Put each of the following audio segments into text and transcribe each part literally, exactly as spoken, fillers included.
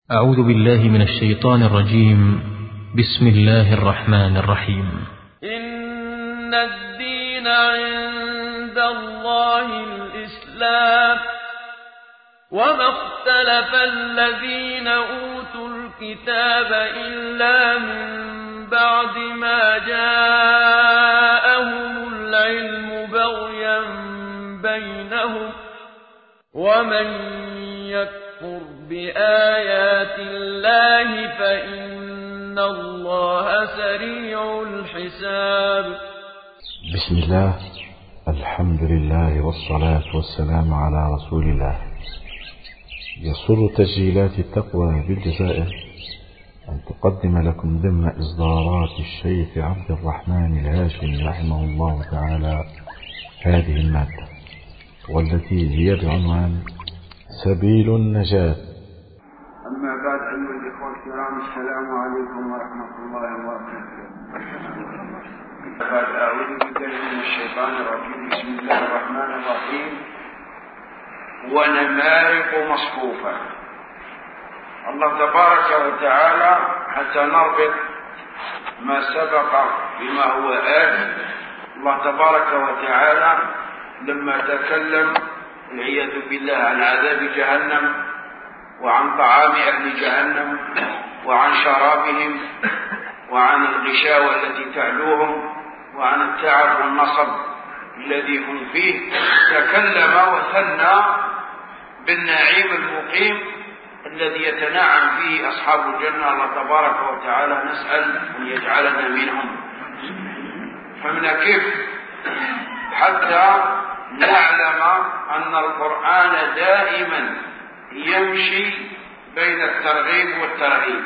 أعوذ بالله من الشيطان الرجيم. بسم الله الرحمن الرحيم. إن الدين عند الله الإسلام وما اختلف الذين أوتوا الكتاب إلا من بعد ما جاءهم العلم بغيا بينهم ومن يكفر بآيات الله فإن الله سريع الحساب. بسم الله، الحمد لله والصلاة والسلام على رسول الله. يسر تسجيلات التقوى بالجزائر أن تقدم لكم ضمن إصدارات الشيخ عبد الرحمن الهاشمي رحمه الله تعالى هذه المادة، والتي هي بعنوان سبيل النجاة. أما بعد، أيها الإخوة الكرام، السلام عليكم ورحمة الله وبركاته. بعد أعوذ بالله من الشيطان الرجيم. بسم الله الرحمن الرحيم. ونمارق مصفوفة. الله تبارك وتعالى حتى نربط ما سبق بما هو آت. الله تبارك وتعالى لما تكلم والعياذ بالله عن عذاب جهنم وعن طعام أهل جهنم وعن شرابهم وعن الغشاوة التي تعلوهم وعن التعب والنصب الذي هم فيه، تكلم وثنى بالنعيم المقيم الذي يتنعم فيه أصحاب الجنة. الله تبارك وتعالى نسأل أن يجعلنا منهم. فمن كيف حتى نعلم أن القرآن دائما يمشي بين الترغيب والترهيب.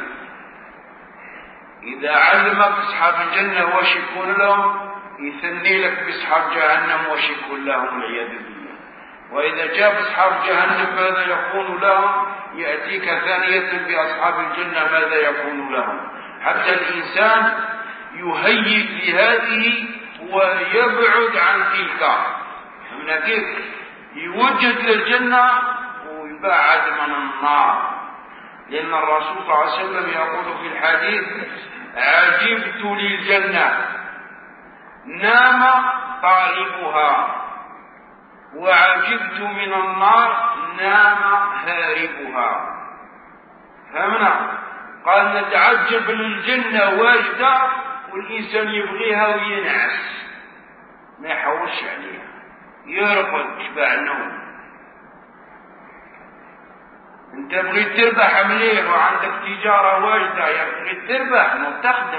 إذا علمك أصحاب الجنة وش يكون لهم، يثني لك بأصحاب جهنم وش يكون لهم والعياذ بالله. وإذا جاء أصحاب جهنم ماذا يكون لهم، يأتيك ثانية بأصحاب الجنة ماذا يكون لهم، حتى الإنسان يهيئ لهذه ويبعد عن تلك. من كيف يوجد للجنة ويبعد من النار، لأن الرسول صلى الله عليه وسلم يقول في الحديث: عجبت للجنة نام طالبها، وعجبت من النار نام هاربها. فهمنا؟ قال نتعجب للجنة واجدة والإنسان يبغيها وينعس ما يحوش عليها، يرقد شبع النوم. انت بغيت تربح مليح وعندك تجارة واجدة، يا بغيت تربح ما تخدم.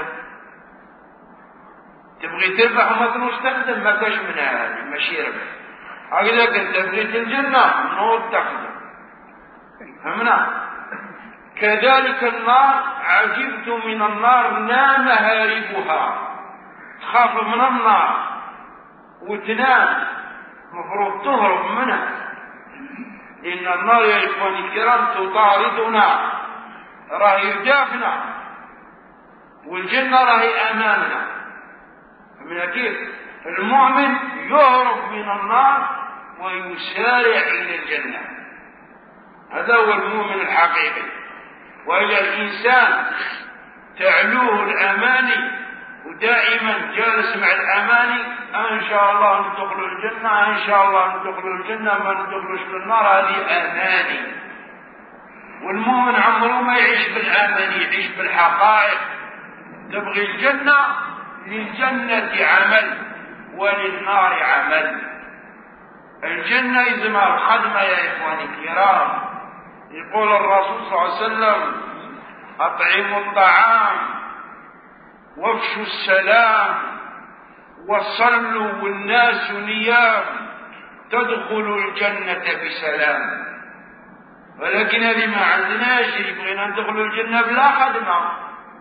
تبغي تربح وما تروح تخدم، ما كاش منها هذه ماشي ربح. هكذاك انت بغيت الجنة نوض تخدم. فهمنا؟ كذلك النار، عجبت من النار نام هاربها. تخاف من النار وتنام، مفروض تهرب منها، لأن النار يا إخواني الكرام تطاردنا، راهي يدافنا، والجنة راهي أمامنا. من كيف المؤمن يهرب من النار ويسارع إلى الجنة، هذا هو المؤمن الحقيقي. وإلى الإنسان تعلوه الأماني ودائما جالس مع الأماني، إن شاء الله ندخل الجنة، إن شاء الله ندخل الجنة، ما ندخلش في النار، هذه أماني. والمؤمن عمره ما يعيش بالأماني، يعيش بالحقائق. تبغي الجنة، للجنة عمل وللنار عمل. الجنة يزمها الخدمة يا إخواني الكرام. يقول الرسول صلى الله عليه وسلم: أطعموا الطعام وافشوا السلام وصلوا والناس نيام تدخلوا الجنة بسلام. ولكن هذه ما عندناش، يبغينا ندخلوا الجنة بلا خدمة.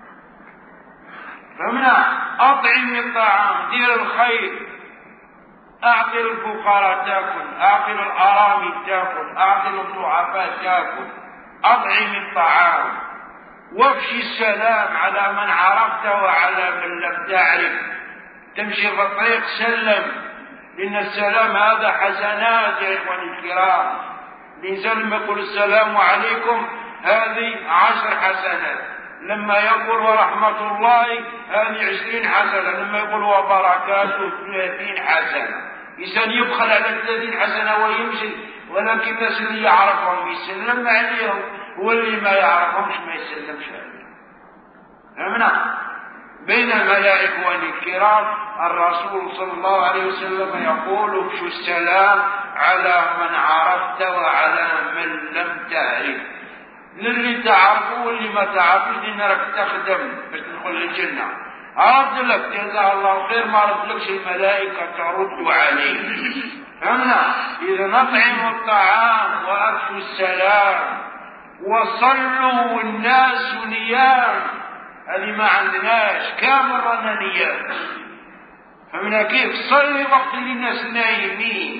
فمنا أطعم الطعام، دير الخير، أعطي الفقراء تأكل، أعطي الأرامل تأكل، أعطي الضعفاء تأكل، أطعم الطعام وافشي السلام على من عرفت وعلى من لم تعرف. تمشي في الطريق سلم، لأن السلام هذا حسنات يا إخواني الكرام. الإنسان لما يقول السلام عليكم هذه عشر حسنات، لما يقول ورحمة الله هذه عشرين حسنة، لما يقول وبركاته ثلاثين حسنة. إنسان يبخل على ثلاثين حسنة ويمشي، ولكن الناس اللي يعرفهم يسلم عليهم، واللي ما يعرفهمش ما يسلمش عليهم. فهمنا؟ بين الملائكة والكرام الرسول صلى الله عليه وسلم يقول افشوا السلام على من عرفت وعلى من لم تعرف. للي تعرفه واللي ما تعرفش دي راك تخدم باش تدخل الجنة. أرد لك جزاه الله خير، ما ردلكش الملائكة ترد عليك. فهمنا؟ إذا نطعم الطعام وأفشوا السلام وصلوا والناس نيام، هذه ما عندناش، كامل رانا نيام. فمن كيف صلي وقت اللي الناس نايمين.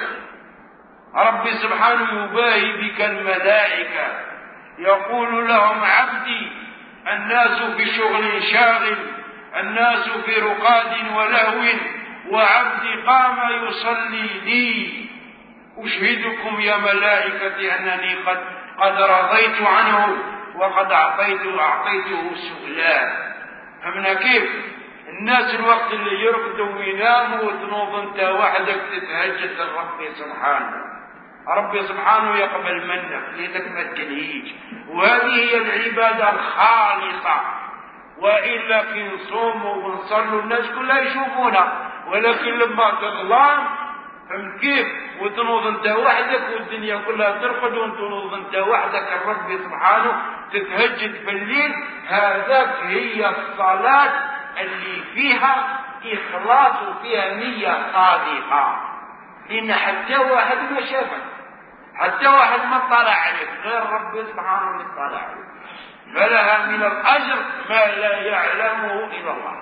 ربي سبحانه يباهي بك الملائكة، يقول لهم عبدي الناس في شغل شاغل، الناس في رقاد ولهو، وعبدي قام يصلي لي. أشهدكم يا ملائكتي أنني قد قد رضيت عنه وقد أعطيته أعطيته سؤلا. فمن كيف الناس الوقت اللي يرقدوا ويناموا وتنوض انت وحدك تتهجد لربي سبحانه. ربي سبحانه يقبل منك لانك ما تلهيج، وهذه هي العبادة الخالصة. وإلا كي نصوموا ونصلوا الناس كلها يشوفونا، ولكن لما تظلم فهمت كيف وتنوض انت وحدك والدنيا كلها ترقد وتنوض انت وحدك الرب سبحانه تتهجد بالليل، هذاك هي الصلاة اللي فيها إخلاص وفيها نية صادقة. لأن حتى واحد ما شافك، حتى واحد ما طلع عليك غير ربي سبحانه اللي طلع عليك، فلها من الأجر ما لا يعلمه إلا الله.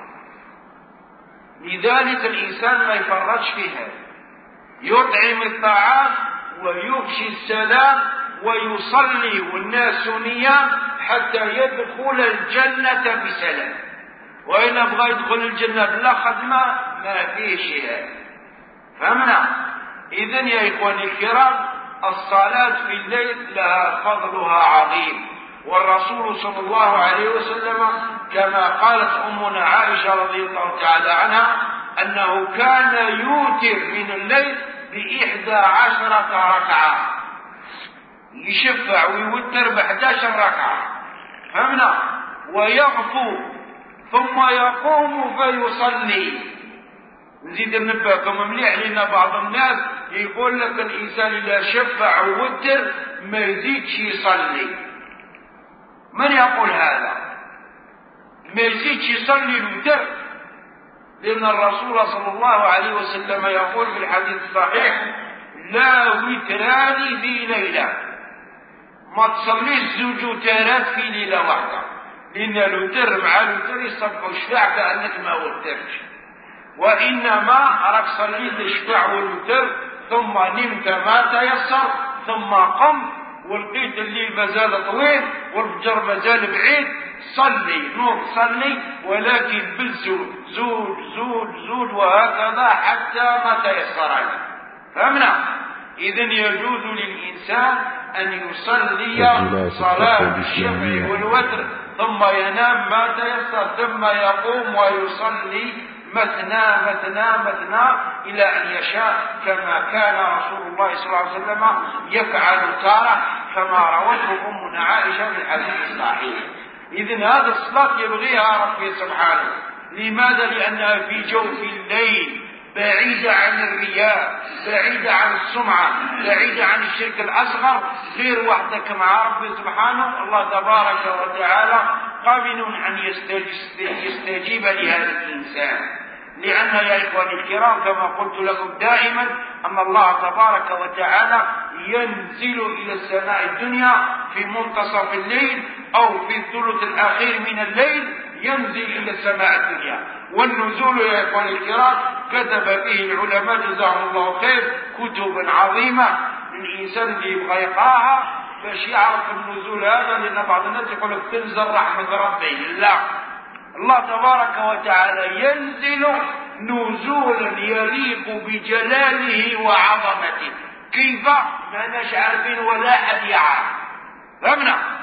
لذلك الإنسان ما يفرطش في هذا، يطعم الطعام ويفشي السلام ويصلي والناس نيام حتى يدخل الجنة بسلام. وإن بغى يدخل الجنة بلا خدمة ما فيه شيء. فهمنا؟ إذن يا إخواني الكرام الصلاة في الليل لها فضلها عظيم. والرسول صلى الله عليه وسلم كما قالت أمنا عائشة رضي الله تعالى عنها أنه كان يوتر من الليل بإحدى عشرة ركعة، يشفع ويوتر بإحدى عشر ركعة. فهمنا؟ ويغفو ثم يقوم فيصلي. نزيد ننبهكم مليح لنا بعض الناس يقول لك الإنسان إذا شفع ووتر ما يزيدش يصلي. من يقول هذا؟ ما يزيدش يصلي الوتر؟ لأن الرسول صلى الله عليه وسلم يقول في الحديث الصحيح لا وتران في ليلة، ما تصليش زوج وترات في ليلة واحدة، لأن الوتر مع الوتر يصبح الشفاع كأنك ما وترتش، وإنما راك صليت الشفاع والوتر ثم نمت ما تيسر ثم قمت ولقيت الليل مازال طويل والفجر مازال بعيد، صلي نوض صلي ولكن بالزود زود زود زود وهكذا حتى ما تيسر عليك. فهمنا؟ إذن يجوز للإنسان أن يصلي صلاة الشفع والوتر ثم ينام ما تيسر ثم يقوم ويصلي مثنى مثنى مثنى إلى أن يشاء، كما كان رسول الله صلى الله عليه وسلم يفعل تارة كما روته أمنا عائشة في الحديث الصحيح. إذن هذه الصلاة يبغيها ربي سبحانه. لماذا؟ لأنها في جوف الليل، بعيدة عن الرياء، بعيدة عن السمعة، بعيدة عن الشرك الأصغر، غير وحدك مع ربي سبحانه. الله تبارك وتعالى قابل أن يستجيب لهذا الإنسان. لأن يا إخواني الكرام كما قلت لكم دائما أن الله تبارك وتعالى ينزل إلى السماء الدنيا في منتصف الليل أو في الثلث الأخير من الليل، ينزل إلى السماء الدنيا. والنزول يا إخواني الكرام كتب فيه العلماء جزاهم الله خير كتبا عظيمة للإنسان اللي يبغى يقراها باش يعرف النزول هذا. لأن بعض الناس يقول لك تنزل رحمة ربي، لا، الله تبارك وتعالى ينزل نزولا يليق بجلاله وعظمته. كيف؟ ما ناش عارفين ولا أحد يعرف. فهمنا؟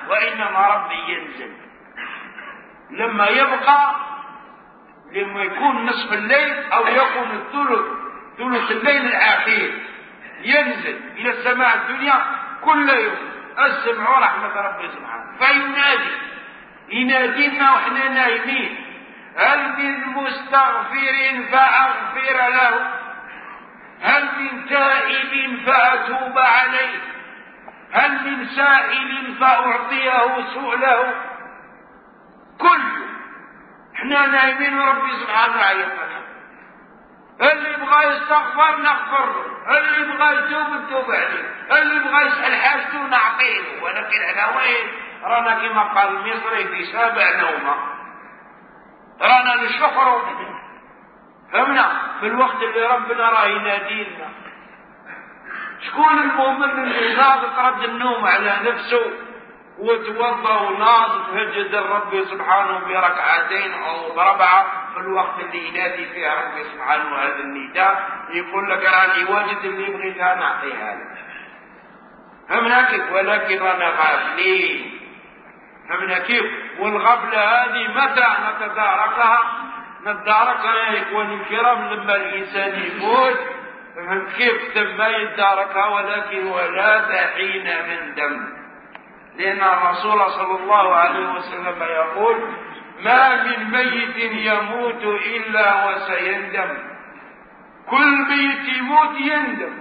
وإنما ربي ينزل لما يبقى، لما يكون نصف الليل أو يكون الثلث ثلث الليل الأخير ينزل إلى السماء الدنيا كل يوم السمع رحمة ربي سبحانه، فينادي ينادينا وإحنا نايمين: هل من مستغفر فأغفر له؟ هل من تائب فأتوب عليه؟ هل من سائل فأعطيه سؤله؟ كل احنا نايمين وربي سبحانه يعيطنا. اللي يبغى يستغفر نغفر له، اللي يبغى يتوب نتوب عليه، اللي يبغى يسأل حاجته نعطيه. ولكن على وين؟ رانا كما قال المصري في سابع نومه، رانا نشخر. فهمنا؟ في الوقت اللي ربنا راه ينادينا. شكون المؤمن اللي ناض ترد النوم على نفسه وتوضا وناض تهجد الرب سبحانه بركعتين او بربعه في الوقت اللي ينادي فيه ربي سبحانه هذا النداء، يقول لك راني واجد اللي بغيتها نعطيها لك. فهمنا كيف؟ ولكن رانا غافلين. فهمنا كيف؟ والغفله هذه متى نتداركها؟ نتداركها يا اخواني الكرام لما الانسان يموت. فهم كيف؟ ثم يتداركها، ولكن ولا حين من دم. لأن الرسول صلى الله عليه وسلم يقول: ما من ميت يموت إلا وسيندم. كل ميت يموت يندم.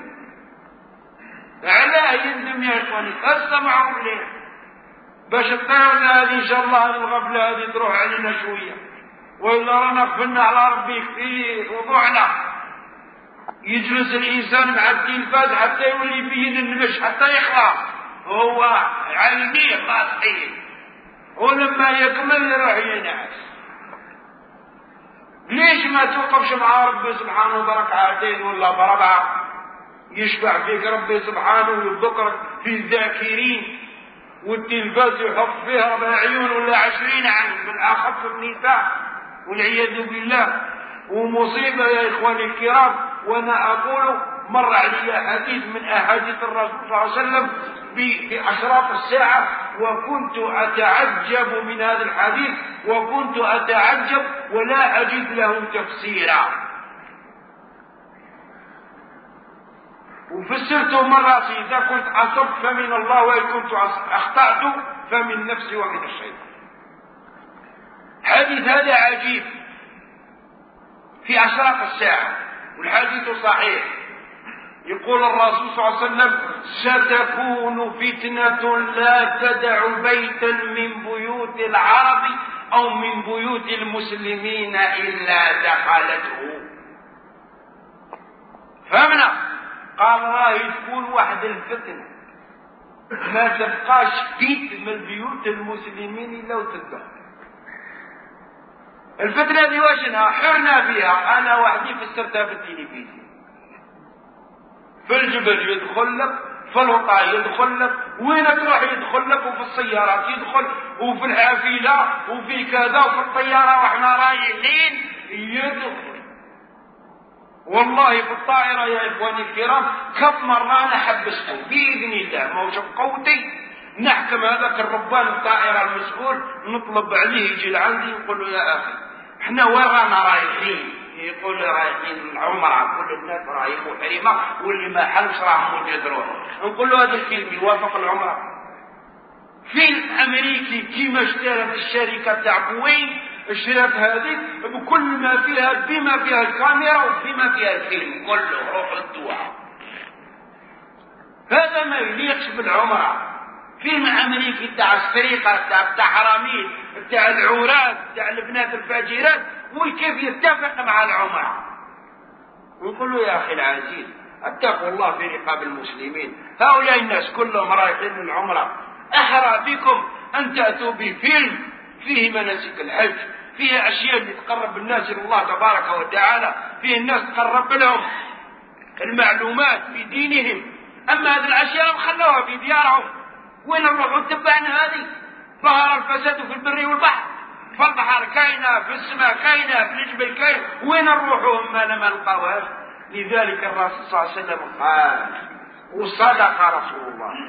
علاه يندم يا إخواني؟ استمعوا ليه باش تطيرنا هذه إن شاء الله الغفلة هذه تروح علينا شوية، وإلا رانا غفلنا على ربي كثير وضعنا. يجلس الإنسان مع التلفاز حتى يولي يبين النمش حتى يخلع هو عينيه خاصين، ولما يكمل يروح ينعس. ليش ما توقفش مع ربي سبحانه بركعتين ولا بربعة يشفع فيك ربي سبحانه ويذكرك في الذاكرين، والتلفاز يحط فيها ربع عيون ولا عشرين عين بالأخف النساء والعياذ بالله. ومصيبة يا إخواني الكرام. وأنا أقول مر علي حديث من أحاديث الرسول صلى الله عليه وسلم في أشراط الساعة، وكنت أتعجب من هذا الحديث، وكنت أتعجب ولا أجد له تفسيرا. وفسرته مرة: إذا كنت أصبت فمن الله، وإن كنت أخطأت فمن نفسي ومن الشيطان. حديث هذا عجيب في أشراط الساعة، والحديث صحيح. يقول الرسول صلى الله عليه وسلم: ستكون فتنة لا تدع بيتا من بيوت العرب أو من بيوت المسلمين إلا دخلته. فهمنا؟ قال راهي تكون واحد الفتنة ما تبقاش بيت من بيوت المسلمين إلا وتدخل. الفتنة دي واشنها؟ حرنا فيها. أنا وحدي فسرتها في التلفزيون. في الجبل يدخل لك، في الوطا يدخل لك، وين تروح يدخل لك، وفي السيارات يدخل، وفي الحافلة، وفي كذا، وفي الطيارة واحنا رايحين يدخل. والله في الطائرة يا إخواني الكرام كم مرة أنا حبسته بإذن الله، موجب قوتي نحكم هذاك الربان الطائرة المسؤول، نطلب عليه يجي لعندي يقول له: يا أخي احنا وين رانا رايحين؟ يقول لي: رايحين العمرة، كل الناس رايحين محرمة، واللي ما حلش راه موجود روح. نقول له هذا الكلمة يوافق العمرة؟ في الأمريكي كيما اشترت الشركة تاع بوين، اشترت هذه بكل ما فيها، بما فيها الكاميرا وبما فيها الفيلم كله، روح الدواء. هذا ما يليقش بالعمرة. فيلم امريكي تاع السرقه تاع التحرامين تاع العورات تاع البنات الفاجرات، وكيف يتفق مع العمره. ونقول له: يا اخي العزيز اتقوا الله في رقاب المسلمين، هؤلاء الناس كلهم رايحين للعمره، احرى بكم ان تاتوا بفيلم فيه مناسك الحج، فيه اشياء اللي تقرب الناس الى الله تبارك وتعالى، فيه الناس تقرب لهم المعلومات في دينهم. اما هذه الاشياء خلوها في ديارهم. وين نروحوا تبعنا هذه؟ ظهر الفساد في البر والبحر، في البحر كاينه، في السماء كاينه، في الجبل كاينه، وين نروحوا ما لما نلقاوهاش؟ لذلك الرسول صلى الله عليه وسلم قال، وصدق رسول الله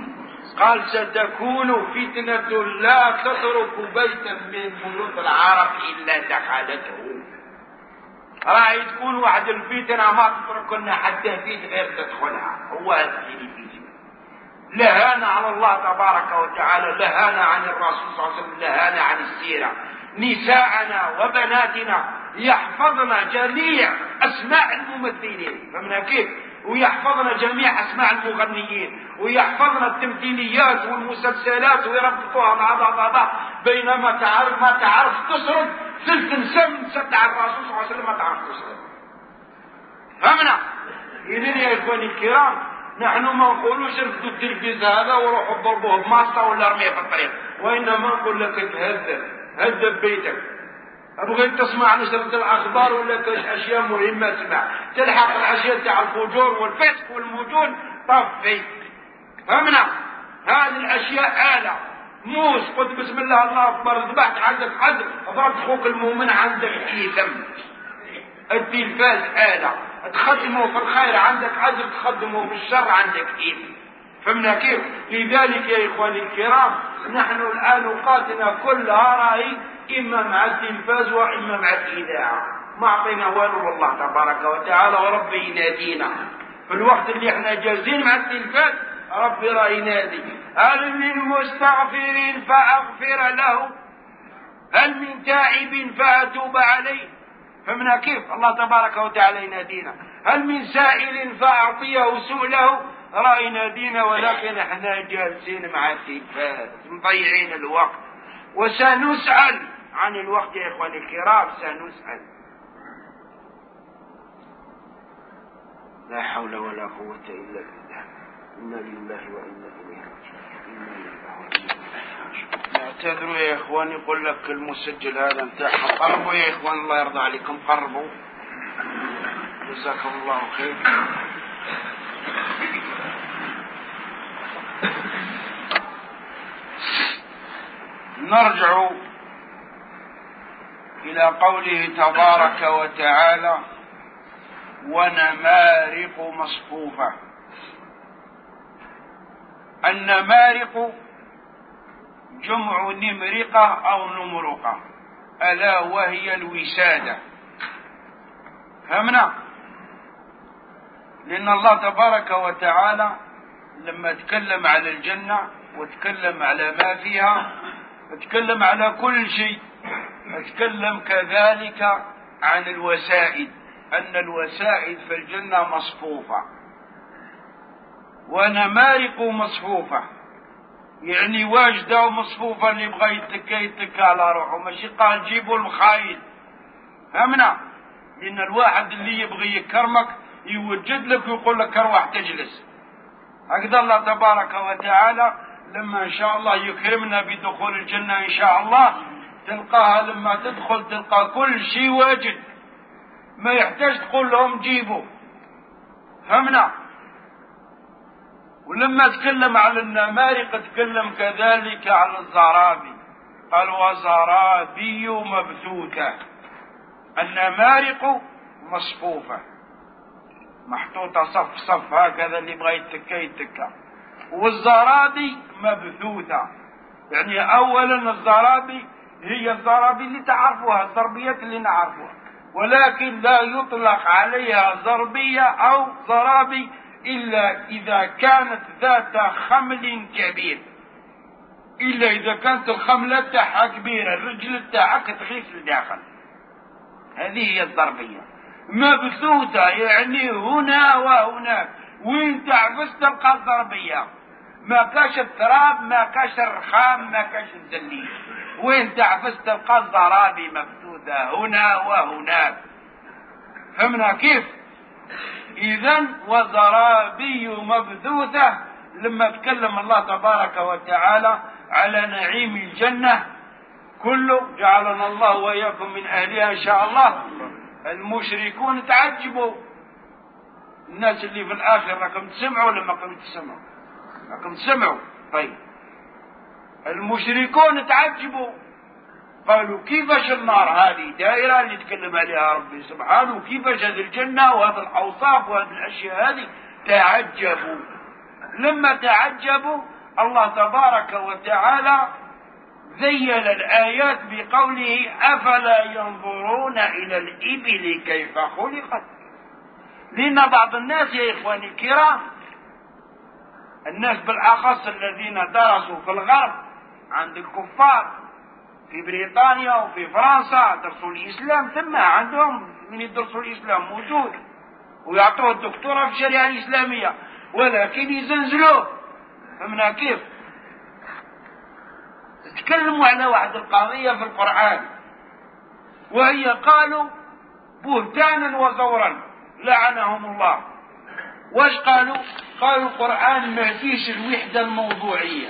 قال ستكون فتنة لا تترك بيتا من بيوت العرب إلا دخلته. راح تكون واحد الفتنة ما تتركنا حتى بيت غير تدخلها. هو هذه الفتنة. لهانا على الله تبارك وتعالى، لهانا عن الرسول صلى الله عليه وسلم، لهانا عن السيرة. نساءنا وبناتنا يحفظنا جميع أسماء الممثلين، فمن كيف؟ ويحفظنا جميع أسماء المغنيين، ويحفظنا التمثيليات والمسلسلات ويربطوها مع بعضها. بينما تعرف ما تعرف تصرف ثلث نسم سدع الرسول صلى الله عليه وسلم ما تعرف تصرف. فهمنا؟ إذن يا إخواني الكرام، نحن ما نقولوش رفضوا التلفزيون هذا وروحوا ضربوه بماسطة ولا ارميه في الطريق، وإنما نقول لك تهذب هذب بيتك. أبغيت تسمع نشرة الأخبار ولا كاش أشياء مهمة تسمع، تلحق الأشياء تاع الفجور والفسق والمجون طفي. فهمنا؟ هذه الأشياء آلة. موس قلت بسم الله الله أكبر، ذبحت عندك عدل، ضربت أخوك المؤمن عندك إثم. التلفاز آلة، تخدمه في الخير عندك أجر، تخدمه في الشر عندك إثم. فهمنا كيف؟ لذلك يا إخواني الكرام، نحن الآن أوقاتنا كلها راهي إما مع التلفاز وإما مع الإذاعة، ما أعطينا والو والله تبارك وتعالى. وربي ينادينا في الوقت اللي احنا جالسين مع التلفاز، ربي راه ينادي: هل من مستغفر فأغفر له، هل من تائب فأتوب عليه. فهمنا كيف؟ الله تبارك وتعالى ينادينا. هل من سائل فأعطيه سؤله، راه ينادينا، ولكن احنا جالسين مع التلفاز مضيعين الوقت. وسنسأل عن الوقت يا إخواني الكرام، سنسأل. لا حول ولا قوة إلا بالله. إنا لله وإنا إليه راجعون. اعتذروا يا إخواني، يقول لك المسجل هذا انتاعهم. قربوا يا إخوان الله يرضى عليكم، قربوا جزاكم الله خير. نرجع إلى قوله تبارك وتعالى: ونمارق مصفوفة. النمارق جمع نمرقة أو نمرقة، ألا وهي الوسادة. فهمنا؟ لأن الله تبارك وتعالى لما تكلم على الجنة وتكلم على ما فيها، تكلم على كل شيء. تكلم كذلك عن الوسائد، أن الوسائد في الجنة مصفوفة. ونمارق مصفوفة يعني واجدة ومصفوفة، اللي يبغى يتكى يتكى على روحه، ماشي قال جيبوا المخايل. فهمنا؟ لأن الواحد اللي يبغي يكرمك يوجد لك ويقول لك اروح تجلس. هكذا الله تبارك وتعالى لما إن شاء الله يكرمنا بدخول الجنة إن شاء الله، تلقاها لما تدخل تلقى كل شيء واجد، ما يحتاج تقول لهم جيبوا. فهمنا؟ ولما تكلم على النمارق تكلم كذلك على الزرابي، قال: وزرابي مبثوثة. النمارق مصفوفة محطوطة صف صف هكذا، اللي يبغى يتكى يتكى. والزرابي مبثوثة، يعني أولا الزرابي هي الزرابي اللي تعرفوها، الزربيات اللي نعرفوها، ولكن لا يطلق عليها زربية أو زرابي إلا إذا كانت ذات خمل كبير، إلا إذا كانت الخملة تاعها كبيرة، الرجل تاعها تغيث لداخل، هذه هي الزربية. مبثوثة يعني هنا وهناك، وين تعفس تلقى الزربية، ما كاش التراب، ما كاش الرخام، ما كاش الزليل، وين تعفس تلقى الزرابي مبثوثة هنا وهناك. فهمنا كيف؟ إذن وزرابي مبثوثة. لما تكلم الله تبارك وتعالى على نعيم الجنة كله، جعلنا الله وإياكم من أهلها إن شاء الله، المشركون تعجبوا. الناس اللي في الآخر راكم تسمعوا ولا ما راكم تسمعوا؟ راكم تسمعوا. طيب المشركون تعجبوا، قالوا: كيفاش النار هذه دائرة اللي تكلم عليها ربي سبحانه، وكيفاش هذه الجنة وهذه الأوصاف وهذه الأشياء هذه؟ تعجبوا. لما تعجبوا الله تبارك وتعالى ذيل الآيات بقوله أفلا ينظرون إلى الإبل كيف خلقت. لأن بعض الناس يا إخواني الكرام، الناس بالأخص الذين درسوا في الغرب عند الكفار في بريطانيا وفي فرنسا درسوا الإسلام، ثم عندهم من يدرسوا الإسلام موجود ويعطوه الدكتوراه في الشريعة الإسلامية، ولكن يزنزلوه. فهمنا كيف؟ تكلموا على واحد القضية في القرآن، وهي قالوا بهتانا وزورا لعنهم الله. واش قالوا؟ قالوا القرآن ما فيش الوحدة الموضوعية.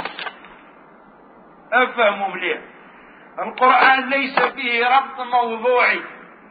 افهموا مليح، القرآن ليس فيه ربط موضوعي.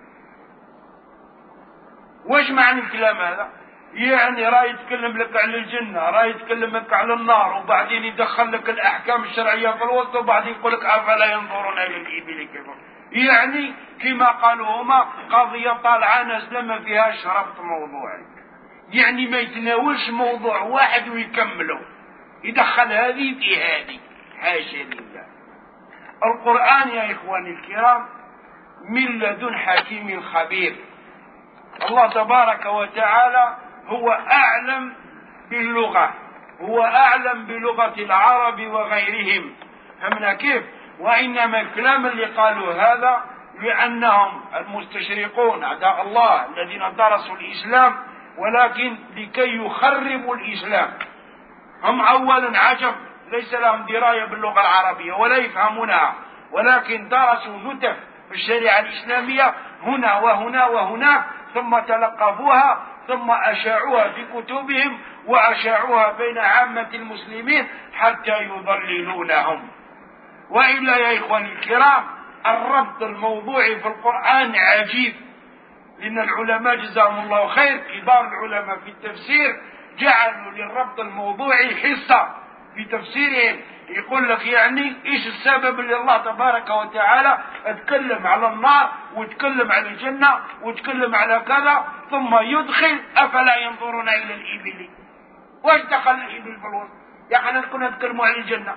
واش معنى الكلام هذا؟ يعني راه يتكلم لك على الجنة، راه يتكلم لك على النار، وبعدين يدخل لك الأحكام الشرعية في الوسط، وبعدين يقول لك أفلا ينظرون إلى الإبل كيف. يعني كما قالوا هما قضية طالعة نازلة ما فيهاش ربط موضوعي، يعني ما يتناولش موضوع واحد ويكمله، يدخل هذه في هذه. حاشا لله. القرآن يا إخواني الكرام من لدن حكيم خبير. الله تبارك وتعالى هو أعلم باللغة، هو أعلم بلغة العرب وغيرهم. فهمنا كيف؟ وإنما الكلام اللي قالوا هذا لأنهم المستشرقون أعداء الله الذين درسوا الإسلام، ولكن لكي يخربوا الإسلام. هم أولا عجب ليس لهم دراية باللغة العربية ولا يفهمونها، ولكن درسوا نتف في الشريعة الإسلامية هنا وهنا وهنا، ثم تلقفوها ثم أشاعوها في كتبهم وأشاعوها بين عامة المسلمين حتى يضللونهم. وإلا يا إخواني الكرام الربط الموضوعي في القرآن عجيب، لأن العلماء جزاهم الله خير كبار العلماء في التفسير جعلوا للربط الموضوعي حصة في تفسيرهم. يقول لك يعني ايش السبب اللي الله تبارك وتعالى اتكلم على النار وتكلم على الجنة وتكلم على كذا، ثم يدخل افلا ينظرون الى الابل. واش دخل الابل في الوسط؟ يا اخي كنا نتكلموا على الجنة.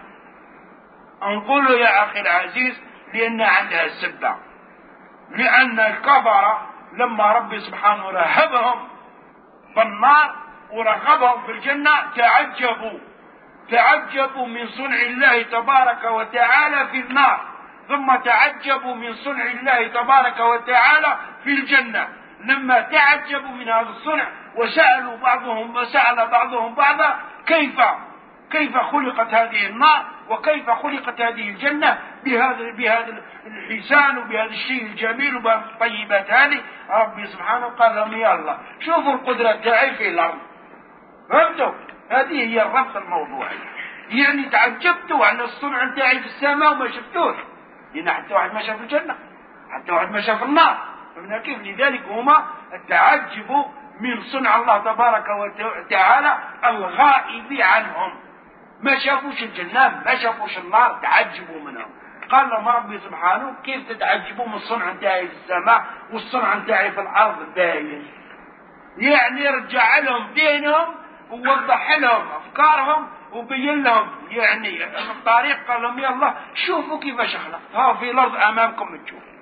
نقول له يا اخي العزيز لان عندها سبة، لان الكفرة لما ربي سبحانه رهبهم بالنار ورغبهم في الجنة تعجبوا تعجبوا من صنع الله تبارك وتعالى في النار، ثم تعجبوا من صنع الله تبارك وتعالى في الجنة. لما تعجبوا من هذا الصنع وسألوا بعضهم وسأل بعضهم بعضا كيف كيف خلقت هذه النار وكيف خلقت هذه الجنة بهذا بهذا الحسان وبهذا الشيء الجميل وبهذه الطيبات هذه. ربي سبحانه قال لهم يا الله شوفوا القدرة تاعي في الأرض. فهمتوا؟ هذه هي الربط الموضوعي. يعني تعجبتوا على الصنع نتاعي في السماء وما شفتوش، لأن حتى واحد ما شاف الجنة، حتى واحد ما شاف النار. فمن كيف لذلك هما تعجبوا من صنع الله تبارك وتعالى الغائب عنهم، ما شافوش الجنة ما شافوش النار، تعجبوا منهم. قال لهم ربي سبحانه كيف تتعجبوا من الصنع نتاعي في السماء والصنع نتاعي في الأرض باين. يعني رجع لهم دينهم ووضح لهم أفكارهم وبين لهم يعني الطريق. قال لهم يلا شوفوا كيفاش خلقت ها في الأرض أمامكم تشوفوا.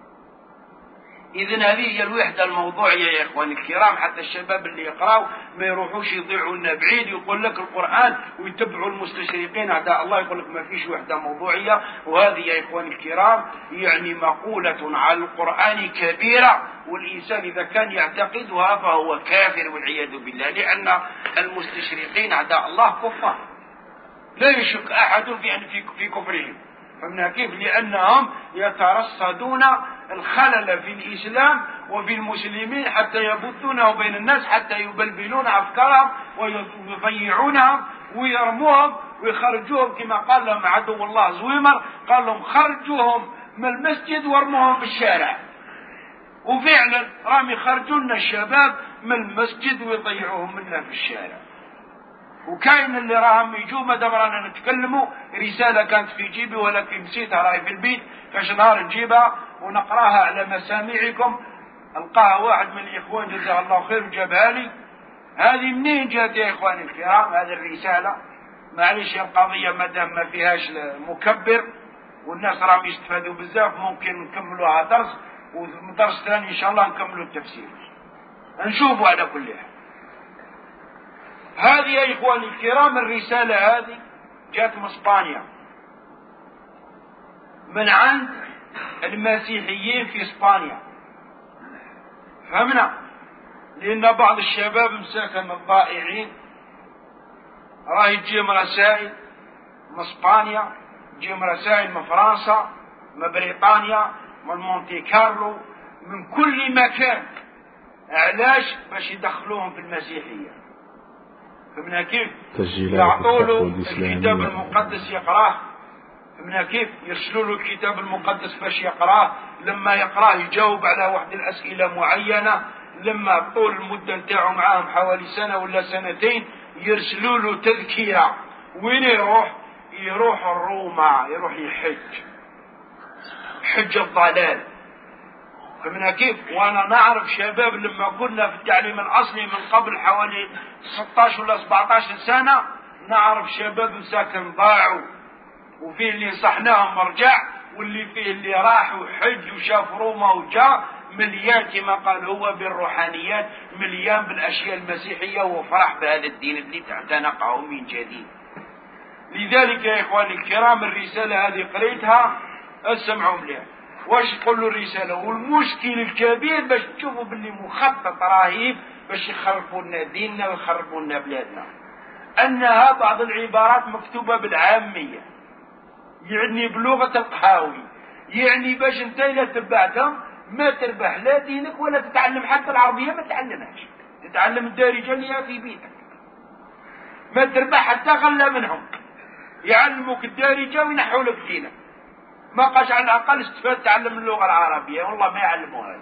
إذن هذه هي الوحدة الموضوعية يا إخواني الكرام، حتى الشباب اللي يقرأوا ما يروحوش يضيعوا لنا بعيد يقول لك القرآن ويتبعوا المستشرقين أعداء الله يقول لك ما فيش وحدة موضوعية. وهذه يا إخواني الكرام يعني مقولة على القرآن كبيرة، والإنسان إذا كان يعتقدها فهو كافر والعياذ بالله، لأن المستشرقين أعداء الله كفار لا يشك أحد في في كفرهم. فمن كيف؟ لأنهم يترصدون الخلل في الإسلام وفي المسلمين حتى يبثونه بين الناس، حتى يبلبلون أفكارهم ويضيعونهم ويرموهم ويخرجوهم كما قال لهم عدو الله زويمر، قال لهم خرجوهم من المسجد وارموهم في الشارع. وفعلا راهم يخرجون الشباب من المسجد ويضيعوهم منا في الشارع. وكاين اللي راهم يجوا ما دام رانا نتكلموا رسالة كانت في جيبي ولكن نسيتها راهي في البيت، فاش نهار نجيبها ونقراها على مسامعكم. القاها واحد من الاخوان جزاه الله خير وجابها لي. هذه منين جات يا اخواني الكرام هذه الرسالة؟ معليش القضية مادام ما فيهاش مكبر والناس راهم يستفادوا بزاف ممكن نكملوها درس، ودرس ثاني إن شاء الله نكملوا التفسير نشوفوا. على كل حال هذه يا إخواني الكرام الرسالة هذه جات من إسبانيا من عند المسيحيين في إسبانيا، فهمنا؟ لأن بعض الشباب مساكن الضائعين راه يجيهم رسائل من إسبانيا، يجيهم رسائل من فرنسا، من بريطانيا، من مونتي كارلو، من كل مكان. علاش؟ باش يدخلوهم في المسيحية. فمن كيف يعطوا له الكتاب المقدس يقراه، فمن كيف يرسلوا له الكتاب المقدس باش يقراه، لما يقراه يجاوب على واحد الأسئلة معينة، لما طول المدة نتاعو معاهم حوالي سنة ولا سنتين يرسلوا له تذكيرة. وين يروح؟ يروح الروما، يروح يحج حج الضلال. فمن كيف؟ وانا نعرف شباب لما كنا في التعليم الاصلي من قبل حوالي ستة عشر ولا سبعة عشر سنة، نعرف شباب مساكن ضاعوا، وفيه اللي صحناهم رجع، واللي فيه اللي راح وحج وشاف روما وجاء مليان كما قال هو بالروحانيات، مليان بالاشياء المسيحية، وفرح بهذا الدين اللي اعتنقه من جديد. لذلك يا اخواني الكرام الرسالة هذه قريتها، اسمعوا مليح واش يقول له الرسالة. والمشكل الكبير باش تشوفوا باللي مخطط رهيب باش يخربوا لنا ديننا ويخربوا لنا بلادنا، انها بعض العبارات مكتوبة بالعامية، يعني بلغة القهاوي، يعني باش انت اذا تبعتهم ما تربح لا دينك ولا تتعلم حتى العربية، ما تعلمهاش، تتعلم الدارجانية في بيتك، ما تربح حتى غلة منهم، يعلموك الدارجة وينحوا لك دينك. ما قاش على الأقل استفاد تعلم اللغة العربية، والله ما يعلموها.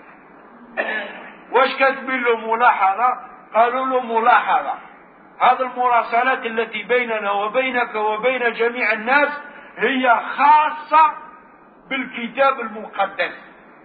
واش كاتبين له ملاحظة؟ قالوا له ملاحظة، هذه المراسلات التي بيننا وبينك وبين جميع الناس هي خاصة بالكتاب المقدس،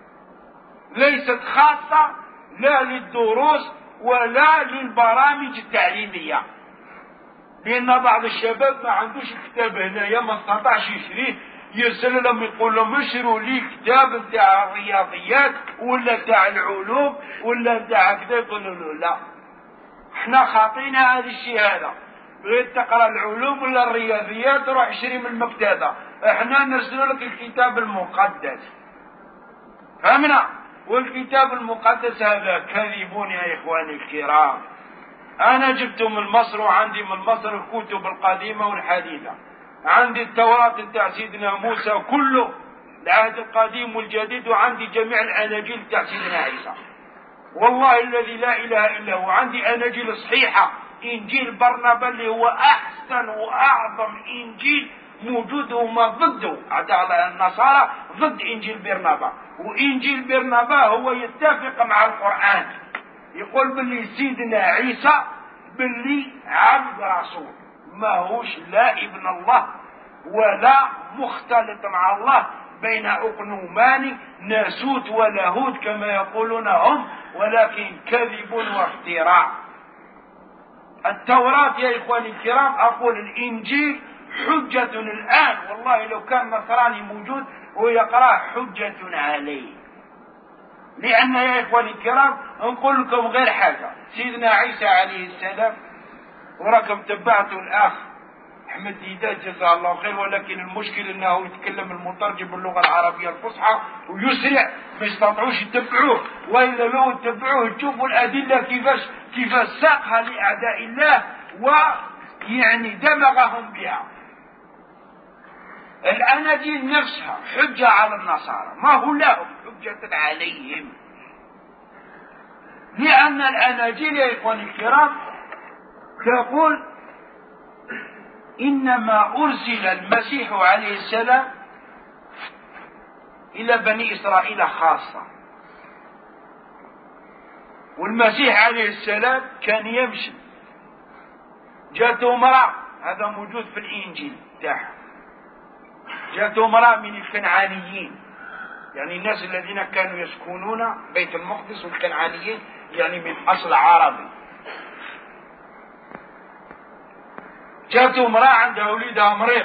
ليست خاصة لا للدروس ولا للبرامج التعليمية، لأن بعض الشباب ما عندوش الكتاب هنايا، ما استطاعش يشريه، يرسل لهم يقول لهم اشروا لي كتاب نتاع الرياضيات ولا نتاع العلوم ولا نتاع كذا، يقولوا له لا، احنا خاطينا هذا الشيء هذا، بغيت تقرا العلوم ولا الرياضيات روح اشري من المكتبة، احنا نرسل لك الكتاب المقدس. فهمنا؟ والكتاب المقدس هذا كذبون يا اخواني الكرام. انا جبت من مصر، وعندي من مصر الكتب القديمة والحديثة، عندي التوراة بتاع سيدنا موسى كله العهد القديم والجديد، وعندي جميع الاناجيل بتاع سيدنا عيسى، والله الذي لا اله الا هو. عندي اناجيل صحيحة، انجيل برنابا اللي هو احسن واعظم انجيل موجود، وما ضده اعداء النصارى ضد انجيل برنابا، وانجيل برنابا هو يتفق مع القرآن، يقول باللي سيدنا عيسى باللي عبد رسول، ما هوش لا ابن الله ولا مختلط مع الله، بين أقنومان ناسوت ولاهوت كما يقولون هم، ولكن كذب وافتراء. التوراة يا إخواني الكرام، أقول الإنجيل حجة الآن، والله لو كان نصراني موجود ويقرأ حجة عليه، لأن يا إخواني الكرام نقول لكم غير حاجة. سيدنا عيسى عليه السلام، وراكم تبعتوا الأخ أحمد ديدات جزاه الله خير، ولكن المشكل أنه يتكلم المترجم باللغة العربية الفصحى ويسرع، ما يستطيعوش يتبعوه، وإلا لو تتبعوه تشوفوا الأدلة كيفاش كيفاش ساقها لأعداء الله ويعني دمغهم بها. الأناجيل نفسها حجة على النصارى، ما هو لهم حجة عليهم، لأن الأناجيل يا إخواني الكرام تقول إنما أرسل المسيح عليه السلام إلى بني إسرائيل خاصة، والمسيح عليه السلام كان يمشي، جاته امرأة، هذا موجود في الإنجيل تاعه، جاءته امرأة من الكنعانيين، يعني الناس الذين كانوا يسكنون بيت المقدس، والكنعانيين يعني من أصل عربي. جاته امرأة عندها وليدها مريض،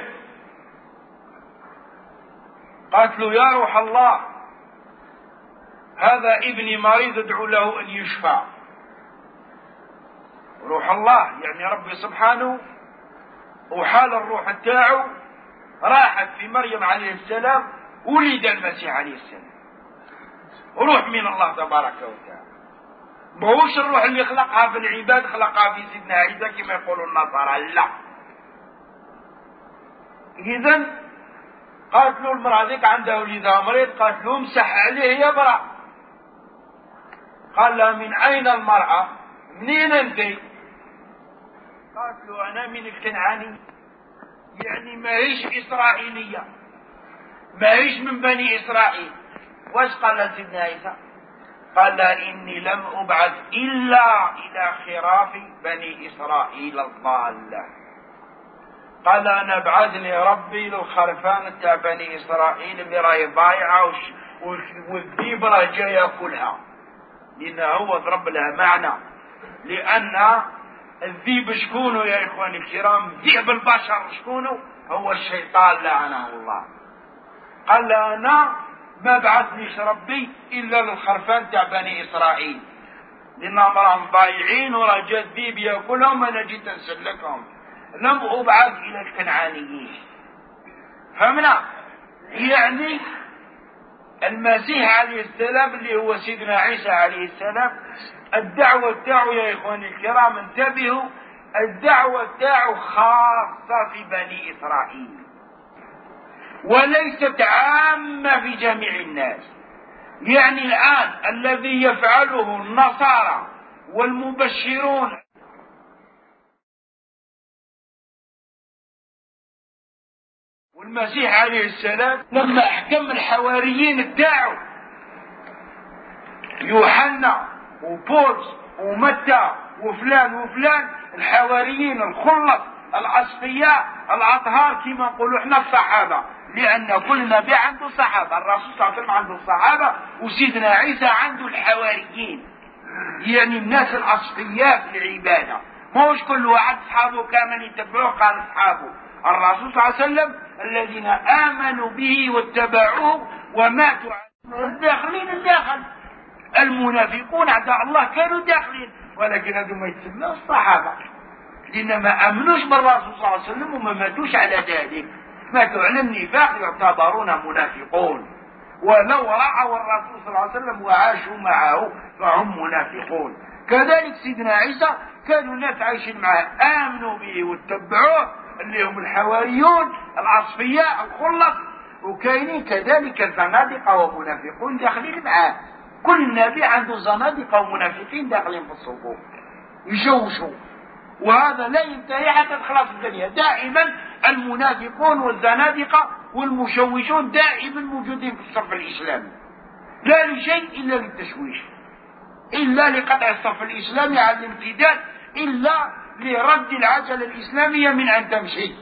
قالت له يا روح الله هذا ابني مريض ادعو له ان يشفى. روح الله يعني ربي سبحانه، وحال الروح تاعه راحت في مريم عليه السلام، ولد المسيح عليه السلام، روح من الله تبارك وتعالى. ماهوش الروح اللي خلقها في العباد خلقها في سيدنا عيسى كما يقولوا النصارى، لا. اذا قالت له المرأة ذيك عندها وليدها مريض، قالت له امسح عليه يا برا. قال لها من اين المرأة؟ منين انت؟ قالت له انا من الكنعاني، يعني ما هيش اسرائيلية، ما هيش من بني اسرائيل. واش قال لها سيدنا عيسى؟ قال لها اني لم ابعث الا الى خراف بني اسرائيل الضالة. قال انا بعثني ربي للخرفان تاع بني اسرائيل اللي راهي ضايعه والذيب راه جاي ياكلها، لان هو ضرب لها معنى. لان الذيب شكونه يا اخواني الكرام؟ ذئب البشر شكونه؟ هو الشيطان لعنه الله. قال انا ما بعثنيش ربي الا للخرفان تاع بني اسرائيل، لانهم راهم ضايعين وراه جا الذيب ياكلهم، انا جيت نسلكهم، لم ابعث الى الكنعانيين. فهمنا؟ يعني المسيح عليه السلام اللي هو سيدنا عيسى عليه السلام، الدعوة تاعه يا اخواني الكرام انتبهوا، الدعوة تاعه خاصة في بني اسرائيل وليست عامة في جميع الناس. يعني الآن الذي يفعله النصارى والمبشرون والمسيح عليه السلام لما احكم الحواريين بتاعه يوحنا وبولس ومتى وفلان وفلان، الحواريين الخلص الأصفياء الأطهار كما نقولوا احنا الصحابة، لأن كل نبي عنده صحابة، الرسول صلى الله عليه وسلم عنده الصحابة، وسيدنا عيسى عنده الحواريين، يعني الناس الأصفياء في العبادة. موش كل واحد أصحابه كامل يتبعوه قال أصحابه الرسول صلى الله عليه وسلم الذين آمنوا به واتبعوه وماتوا داخلين الداخل. المنافقون أعداء الله كانوا داخلين، ولكن هذو ما يتسموا الصحابة، لأن ما أمنوش بالرسول صلى الله عليه وسلم وما ماتوش على ذلك، ماتوا على النفاق يعتبرون منافقون، ولو رعوا الرسول صلى الله عليه وسلم وعاشوا معه فهم منافقون. كذلك سيدنا عيسى كانوا الناس عايشين معه آمنوا به واتبعوه اللي هم الحواريون الأصفياء الخلص، وكاينين كذلك الزنادقة ومنافقون داخلين معه. كل نبي عنده زنادقة ومنافقين داخلين في الصفوف يشوشوا، وهذا لا ينتهي حتى تخلص الدنيا. دائما المنافقون والزنادقة والمشوشون دائما موجودين في الصف الإسلامي، لا لشيء إلا للتشويش، إلا لقطع الصف الإسلامي على الامتداد، إلا لرد العجلة الإسلامية من أن تمشي.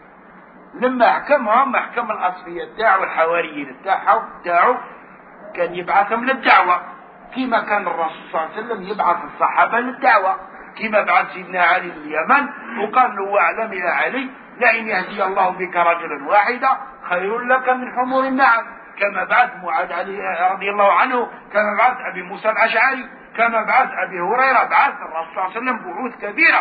لما حكمهم محكم الأصفية تاعو الحواريين تاعو تاعو كان يبعثهم للدعوة، كما كان الرسول صلى الله عليه وسلم يبعث الصحابة للدعوة، كما بعث سيدنا علي اليمن وقال له واعلم يا علي لئن يهدي الله بك رجلا واحدا خير لك من حمر النعم، كما بعث معاذ علي رضي الله عنه، كما بعث أبي موسى الأشعري، كما بعث أبي هريرة. بعث الرسول صلى الله عليه وسلم بعوث كبيرة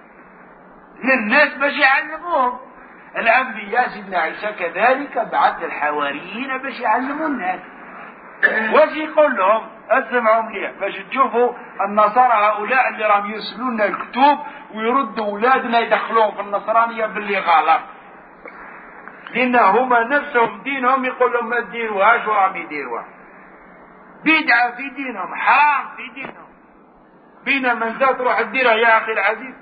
للناس باش يعلموهم. الأنبياء سيدنا عيسى كذلك بعث الحواريين باش يعلموا الناس. واش يقول لهم؟ اسمعوا مليح باش تشوفوا النصارى هؤلاء اللي راهم يرسلوا لنا الكتب ويردوا اولادنا يدخلوهم في النصرانيه باللي غلط، لان هما نفسهم دينهم يقول لهم ما تديروهاش وراهم يديروها، بدعه في دينهم، حرام في دينهم. بينما انت تروح تديرها يا اخي العزيز،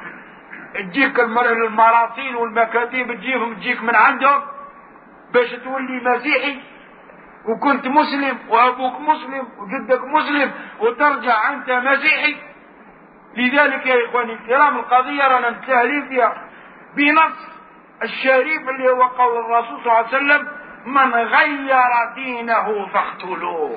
تجيك المراسيل والمكاتب تجيهم تجيك من عندهم باش تولي مسيحي وكنت مسلم وابوك مسلم وجدك مسلم وترجع انت مسيحي. لذلك يا اخواني الكرام القضيه رانا نتساهلين فيها بنص الشريف اللي هو قول الرسول صلى الله عليه وسلم من غير دينه فاقتلوه.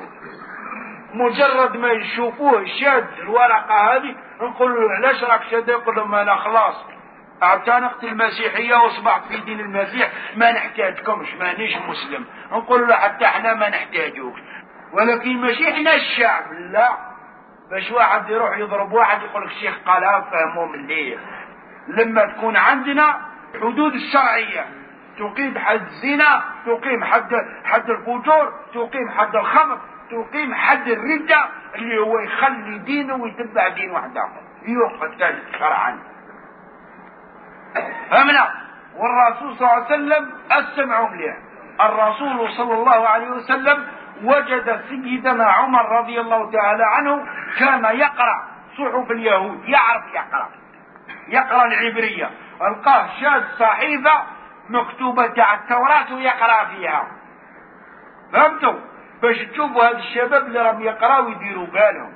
مجرد ما يشوفوه شاد الورقه هذه نقول له علاش راك شاد، يقول لهم انا خلاص اعتنقت المسيحية واصبحت في دين المسيح ما نحتاجكمش، مانيش مسلم. نقول له حتى احنا ما نحتاجوك، ولكن ماشي احنا الشعب. لا، باش واحد يروح يضرب واحد يقول لك الشيخ قالها فهموا مليح. لما تكون عندنا حدود الشرعية، تقيم حد الزنا، تقيم حد حد الفجور، تقيم حد الخمر، تقيم حد الردة اللي هو يخلي دينه ويتبع دين واحد اخر، يقتل شرعا. فهمنا؟ والرسول صلى الله عليه وسلم استمعوا مليح. الرسول صلى الله عليه وسلم وجد سيدنا عمر رضي الله تعالى عنه كان يقرأ صحف اليهود، يعرف يقرأ يقرأ العبرية. القاه شاد صحيفة مكتوبة تاع التوراة ويقرأ فيها. فهمتوا؟ باش تشوفوا هذا الشباب اللي راهم يقراوا ويديروا بالهم.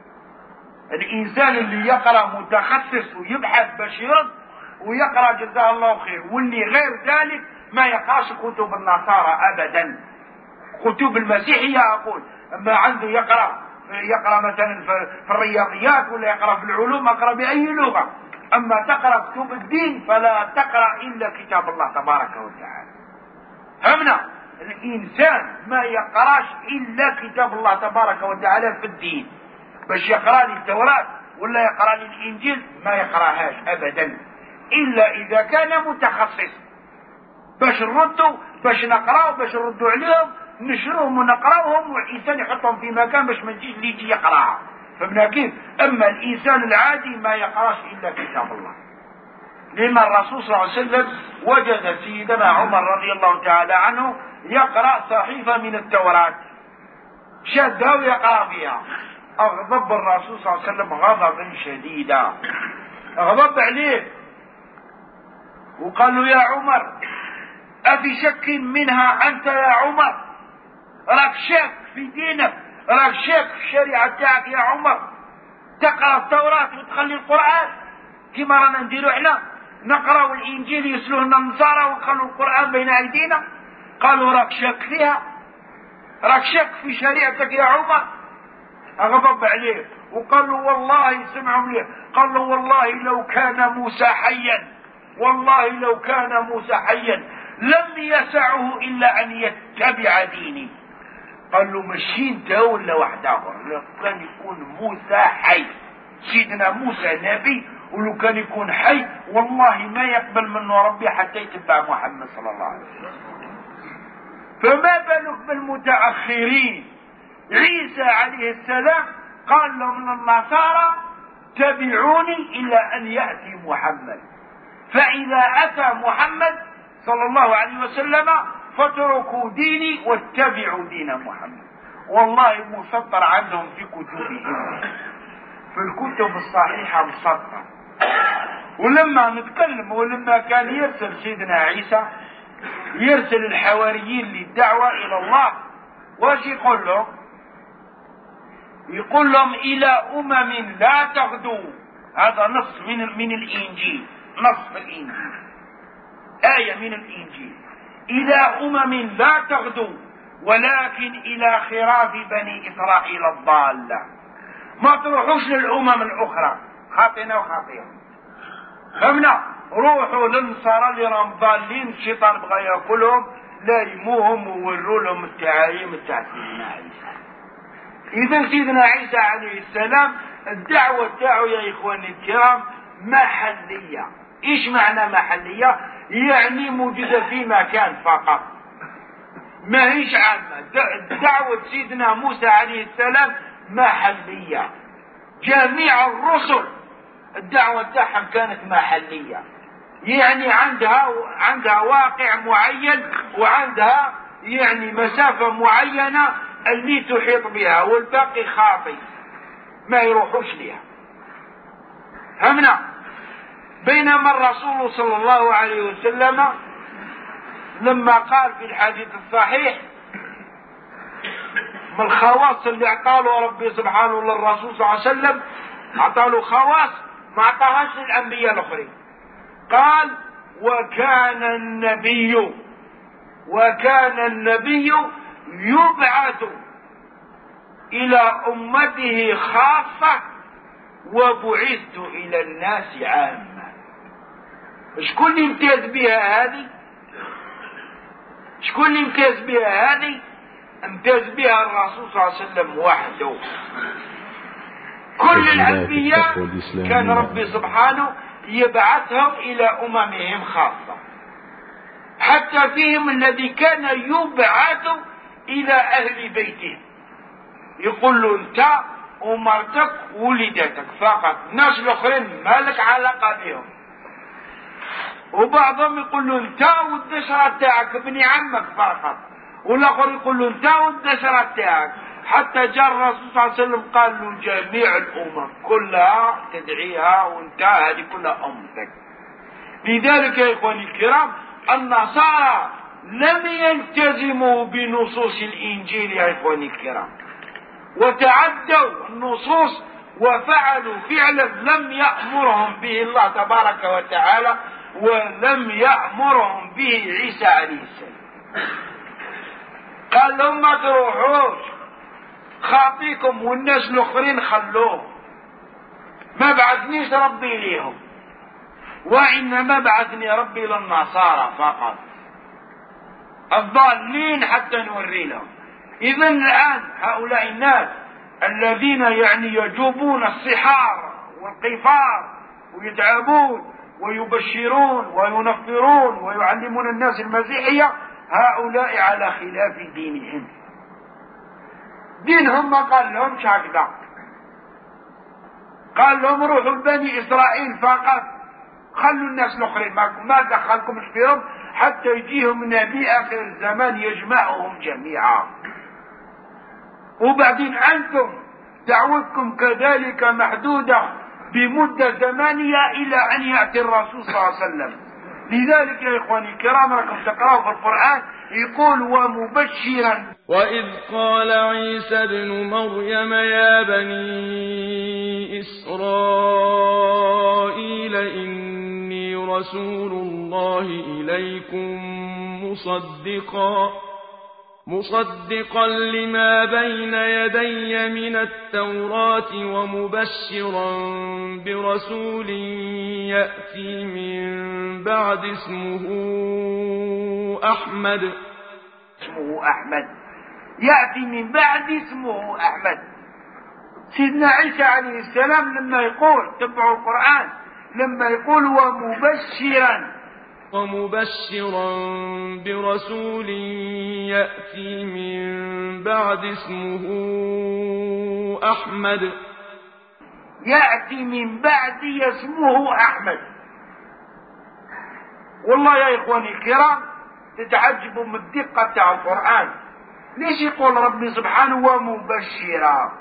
الإنسان اللي يقرأ متخصص ويبحث باش يرد ويقرأ جزاه الله خير، واللي غير ذلك ما يقراش كتب النصارى أبدا. كتب المسيحية أقول، أما عنده يقرأ يقرأ مثلا في الرياضيات ولا يقرأ في العلوم، أقرأ بأي لغة. أما تقرأ كتب الدين فلا تقرأ إلا كتاب الله تبارك وتعالى. فهمنا؟ الإنسان ما يقرأش إلا كتاب الله تبارك وتعالى في الدين. باش يقرأ لي التوراة ولا يقرأ لي الإنجيل ما يقرأهاش أبدا إلا إذا كان متخصص. باش نردوا باش نقرأوا باش نردوا عليهم نشروهم ونقرأوهم، والإنسان يحطهم في مكان باش ما يجيش اللي يجي يقرأها. فهمنا كيف؟ أما الإنسان العادي ما يقرأش إلا كتاب الله. لأن الرسول صلى الله عليه وسلم وجد سيدنا عمر رضي الله تعالى عنه يقرأ صحيفة من التوراة، شدها ويقرأ فيها. أغضب الرسول صلى الله عليه وسلم غضبا شديدا، غضب عليه وقال له يا عمر أفي شك منها أنت يا عمر؟ راك شاك في دينك، راك شاك في الشريعة تاعك يا عمر؟ تقرأ التوراة وتخلي القرآن كما رانا نديرو احنا، نقرأ الإنجيل يسلوه لنا النصارى ونخلوا القرآن بين أيدينا. قالوا راك شاك فيها، راك شاك في شريعتك يا عمر. أغضب عليه وقال له والله سمعوا ليه، قال له والله لو كان موسى حيا، والله لو كان موسى حيا لم يسعه إلا أن يتبع ديني. قال له مشي انت ولا واحد آخر، لو كان يكون موسى حي، سيدنا موسى نبي، ولو كان يكون حي والله ما يقبل منه ربي حتى يتبع محمد صلى الله عليه وسلم. فما بالك بالمتأخرين؟ عيسى عليه السلام قال لهم النصارى تبعوني إلى أن يأتي محمد، فإذا أتى محمد صلى الله عليه وسلم فاتركوا ديني واتبعوا دين محمد. والله مسطر عندهم في كتبهم، في الكتب الصحيحة مسطر. ولما نتكلم ولما كان يرسل سيدنا عيسى يرسل الحواريين للدعوة إلى الله، واش يقول لهم؟ يقول لهم إلى أمم لا تغدو. هذا نص من من الإنجيل، نص في الإنجيل، آية من الإنجيل. إلى أمم لا تغدو ولكن إلى خراف بني إسرائيل الضالة. ما تروحوش للأمم الأخرى خاطئنا وخاطئهم. فهمنا؟ روحوا للنصارى اللي راهم ضالين، الشيطان بغى ياكلهم، لايموهم ووروا لهم التعاليم تاع سيدنا عيسى. إذا سيدنا عيسى عليه السلام الدعوة تاعو يا إخواني الكرام محلية. إيش معنى محلية؟ يعني موجودة في مكان فقط، ما هيش عامة. دعوة سيدنا موسى عليه السلام محلية. جميع الرسل الدعوة تاعهم كانت محلية، يعني عندها عندها واقع معين وعندها يعني مسافة معينة اللي تحيط بها، والباقي خاطئ ما يروحوش لها. فهمنا؟ بينما الرسول صلى الله عليه وسلم لما قال في الحديث الصحيح من الخواص اللي اعطاله ربي سبحانه للرسول صلى الله عليه وسلم، اعطاله خواص ما اعطاهاش للانبياء الاخرين. قال وكان النبي وكان النبي يبعث الى امته خاصة وبعثت الى الناس عامة. شكون اللي امتاز بها هذه؟ شكون اللي امتاز بها هذه؟ امتاز بها الرسول صلى الله عليه وسلم وحده. كل الأنبياء كان ربي سبحانه يبعثهم إلى أممهم خاصة، حتى فيهم الذي كان يبعث إلى أهل بيته، يقول له أنت ومرتك وولدتك فقط، الناس الآخرين ما لك علاقة بهم. وبعضهم يقول له أنت والدشرة تاعك ابن عمك فقط، والآخر يقول له أنت والدشرة تاعك. حتى جاء الرسول صلى الله عليه وسلم قال له جميع الأمم كلها تدعيها وانت هذه كلها أمتك. لذلك يا إخواني الكرام النصارى لم يلتزموا بنصوص الإنجيل يا إخواني الكرام، وتعدوا النصوص وفعلوا فعلا لم يأمرهم به الله تبارك وتعالى، ولم يأمرهم به عيسى عليه السلام. قال لهم ما تروحوش خاطيكم والناس الاخرين خلوه، ما بعثنيش ربي ليهم، وانما بعثني ربي للنصارى فقط الضالين حتى نوري لهم. اذا الان هؤلاء الناس الذين يعني يجوبون الصحار والقفار ويتعبون ويبشرون وينفرون ويعلمون الناس المسيحية، هؤلاء على خلاف دينهم. دينهم ما قال لهم هكذا، قال لهم روحوا لبني إسرائيل فقط، خلوا الناس الآخرين ما دخلكمش فيهم حتى يجيهم نبي آخر الزمان يجمعهم جميعا. وبعدين أنتم دعوتكم كذلك محدودة بمدة زمانية إلى أن يأتي الرسول صلى الله عليه وسلم. لذلك يا إخواني الكرام راكم تقرأوا في القرآن يقول ومبشرا. وإذ قال عيسى ابن مريم يا بني إسرائيل إني رسول الله إليكم مصدقا مصدقا لما بين يدي من التوراة ومبشرا برسول يأتي من بعد اسمه أحمد اسمه أحمد يأتي من بعد اسمه أحمد. سيدنا عيسى عليه السلام لما يقول تبعوا القرآن لما يقول ومبشرا ومبشرا برسول يأتي من بعد اسمه أحمد يأتي من بعد اسمه أحمد. والله يا إخواني الكرام تتعجبوا من الدقة تاع القرآن. ليش يقول ربي سبحانه ومبشرا؟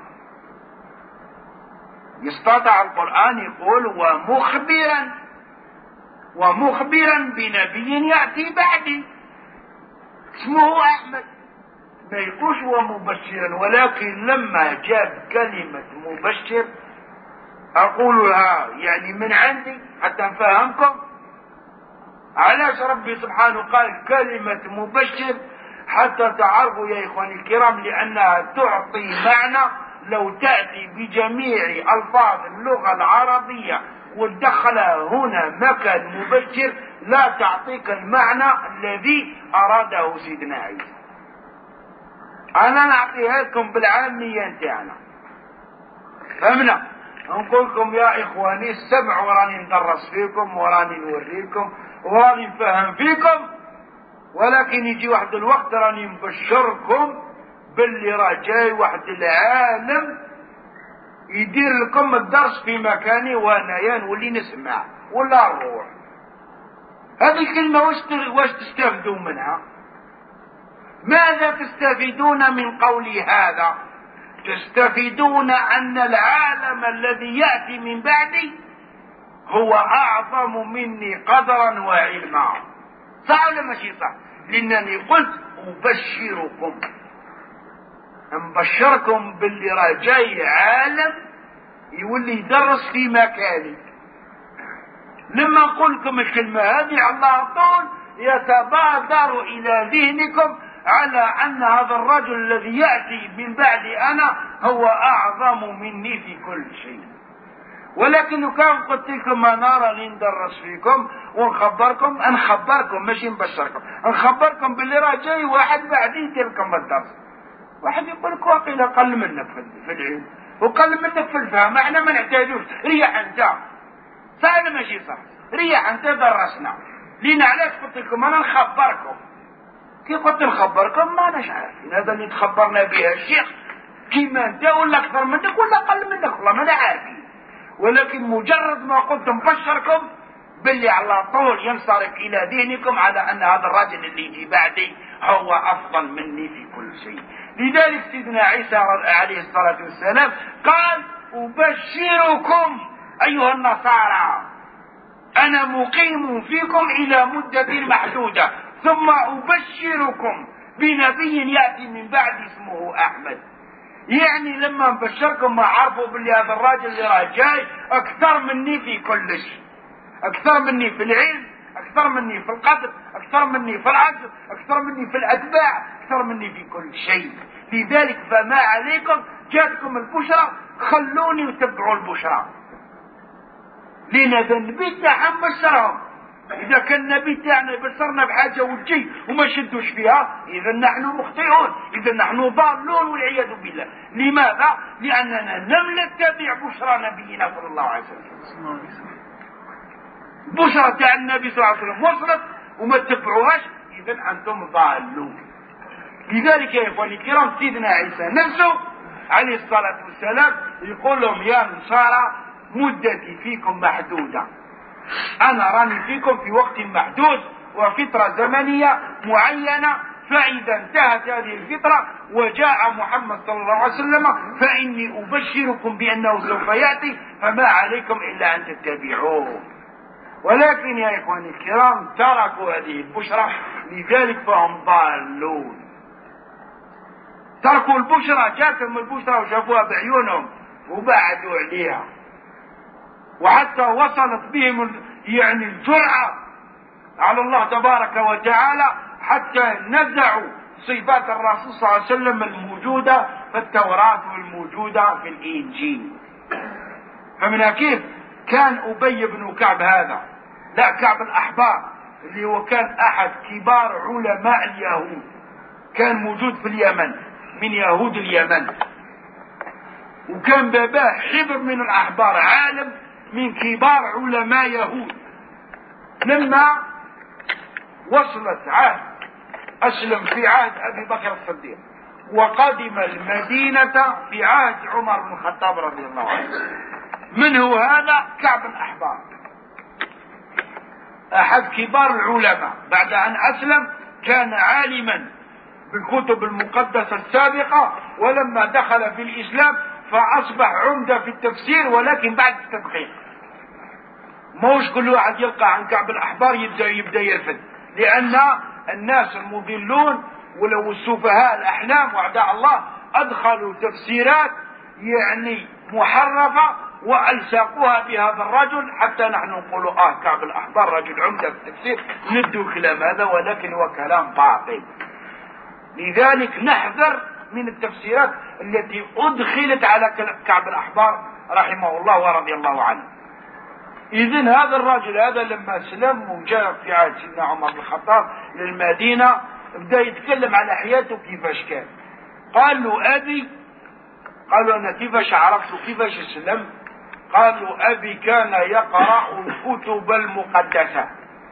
يستطيع القرآن يقول ومخبرا ومخبرا بنبي يأتي بعدي اسمه أحمد، ما يقولش ومبشرا. ولكن لما جاب كلمة مبشر أقولها يعني من عندي حتى نفهمكم علاش ربي سبحانه قال كلمة مبشر، حتى تعرفوا يا إخواني الكرام لأنها تعطي معنى. لو تأتي بجميع ألفاظ اللغة العربية وتدخلها هنا مكان مبشر لا تعطيك المعنى الذي أراده سيدنا عيسى. أنا نعطيها لكم بالعامية نتاعنا فهمنا. نقول لكم يا إخواني السمع وراني ندرس فيكم وراني نوريكم وراني نفهم فيكم، ولكن يجي واحد الوقت راني مبشركم باللي راه جاي واحد العالم يدير لكم الدرس في مكاني وانا نولي نسمع ولا نروح. هذه الكلمة واش تستفيدون منها؟ ماذا تستفيدون من قولي هذا؟ تستفيدون أن العالم الذي يأتي من بعدي هو أعظم مني قدرا وعلما. صح ولا ماشي صح؟ لأنني قلت أبشركم، نبشركم باللي راه جاي عالم يولي يدرس في مكاني. لما نقول لكم الكلمة هذه على طول يتبادر إلى ذهنكم على أن هذا الرجل الذي يأتي من بعد أنا هو أعظم مني في كل شيء. ولكن لو كان قلت لكم منارة اللي ندرس فيكم ونخبركم، نخبركم ماشي نبشركم، نخبركم باللي راه جاي واحد بعدين يدير لكم الدرس. واحد يقول لك واقيلا قل منك في العلم وقل منك في الفهم، احنا ما نحتاجوش، ريح انت. صح ماشي صح؟ ريح انت درسنا. لينا علاش قلت لكم انا نخبركم. كي قلت نخبركم ما اناش عارفين هذا اللي تخبرنا به الشيخ كيما انت ولا اكثر منك ولا اقل منك، والله ما انا عارفين. ولكن مجرد ما قلت نبشركم باللي على طول ينصرف الى دينكم على ان هذا الرجل اللي يجي بعدي هو افضل مني في كل شيء. لذلك سيدنا عيسى عليه الصلاة والسلام قال أبشركم أيها النصارى أنا مقيم فيكم إلى مدة محدودة ثم أبشركم بنبي يأتي من بعد اسمه أحمد. يعني لما نبشركم ما عرفوا باللي هذا الراجل اللي راه جاي أكثر مني في كل شيء، أكثر مني في العلم، أكثر مني في القدر، أكثر مني في العزم، أكثر مني في الأتباع، أكثر مني في كل شيء. لذلك فما عليكم، جاتكم البشرى خلوني وتبعوا البشرى. لأن ذا النبي تاعهم بشرهم. إذا كان النبي تاعنا بشرنا بحاجة وتجي وما شدوش فيها إذا نحن مخطئون، إذا نحن ضالون والعياذ بالله. لماذا؟ لأننا لم نتبع بشرى نبينا صلى الله عليه وسلم. بشرى تاع النبي صلى الله عليه وسلم وصلت وما تتبعوهاش إذا أنتم ضالون. لذلك يا إخواني الكرام سيدنا عيسى نفسه عليه الصلاة والسلام يقول لهم يا نصارى مدتي فيكم محدودة، أنا راني فيكم في وقت محدود وفترة زمنية معينة، فإذا انتهت هذه الفترة وجاء محمد صلى الله عليه وسلم فإني أبشركم بأنه سوف يأتي، فما عليكم إلا أن تتبعوه. ولكن يا إخواني الكرام تركوا هذه البشرى لذلك فهم ضالون. تركوا البشرى، جاتهم البشرى وشافوها بعيونهم وبعدوا عليها، وحتى وصلت بهم يعني الجرأة على الله تبارك وتعالى حتى نزعوا صفات الرسول صلى الله عليه وسلم الموجودة في التوراة والموجودة في الإنجيل. فمن كيف كان أبي بن كعب هذا، لا كعب الأحبار اللي هو كان أحد كبار علماء اليهود، كان موجود في اليمن من يهود اليمن، وكان باباه حبر من الأحبار عالم من كبار علماء يهود. لما وصلت عهد أسلم في عهد أبي بكر الصديق وقدم المدينة في عهد عمر بن الخطاب رضي الله عنه. من هو هذا؟ كعب الأحبار، أحد كبار العلماء. بعد أن أسلم كان عالما بالكتب المقدسة السابقة، ولما دخل في الإسلام فأصبح عمدة في التفسير ولكن بعد التدقيق. موش كل واحد يلقى عن كعب الأحبار يبدأ يبدأ يرفد، لأن الناس المضلون ولو السفهاء الأحلام وأعداء الله أدخلوا تفسيرات يعني محرفة وألصقوها بهذا الرجل حتى نحن نقول آه كعب الأحبار رجل عمدة في التفسير، ندوا كلام هذا ولكن هو كلام باطل. لذلك نحذر من التفسيرات التي أدخلت على كعب الأحبار رحمه الله ورضي الله عنه. إذن هذا الرجل هذا لما أسلم وجاء في عهد سيدنا عمر بن الخطاب للمدينة بدأ يتكلم على حياته كيفاش كان. قال له أبي، قالوا أنا كيفاش عرفت كيفاش أسلم؟ قالوا أبي كان يقرأ الكتب المقدسة.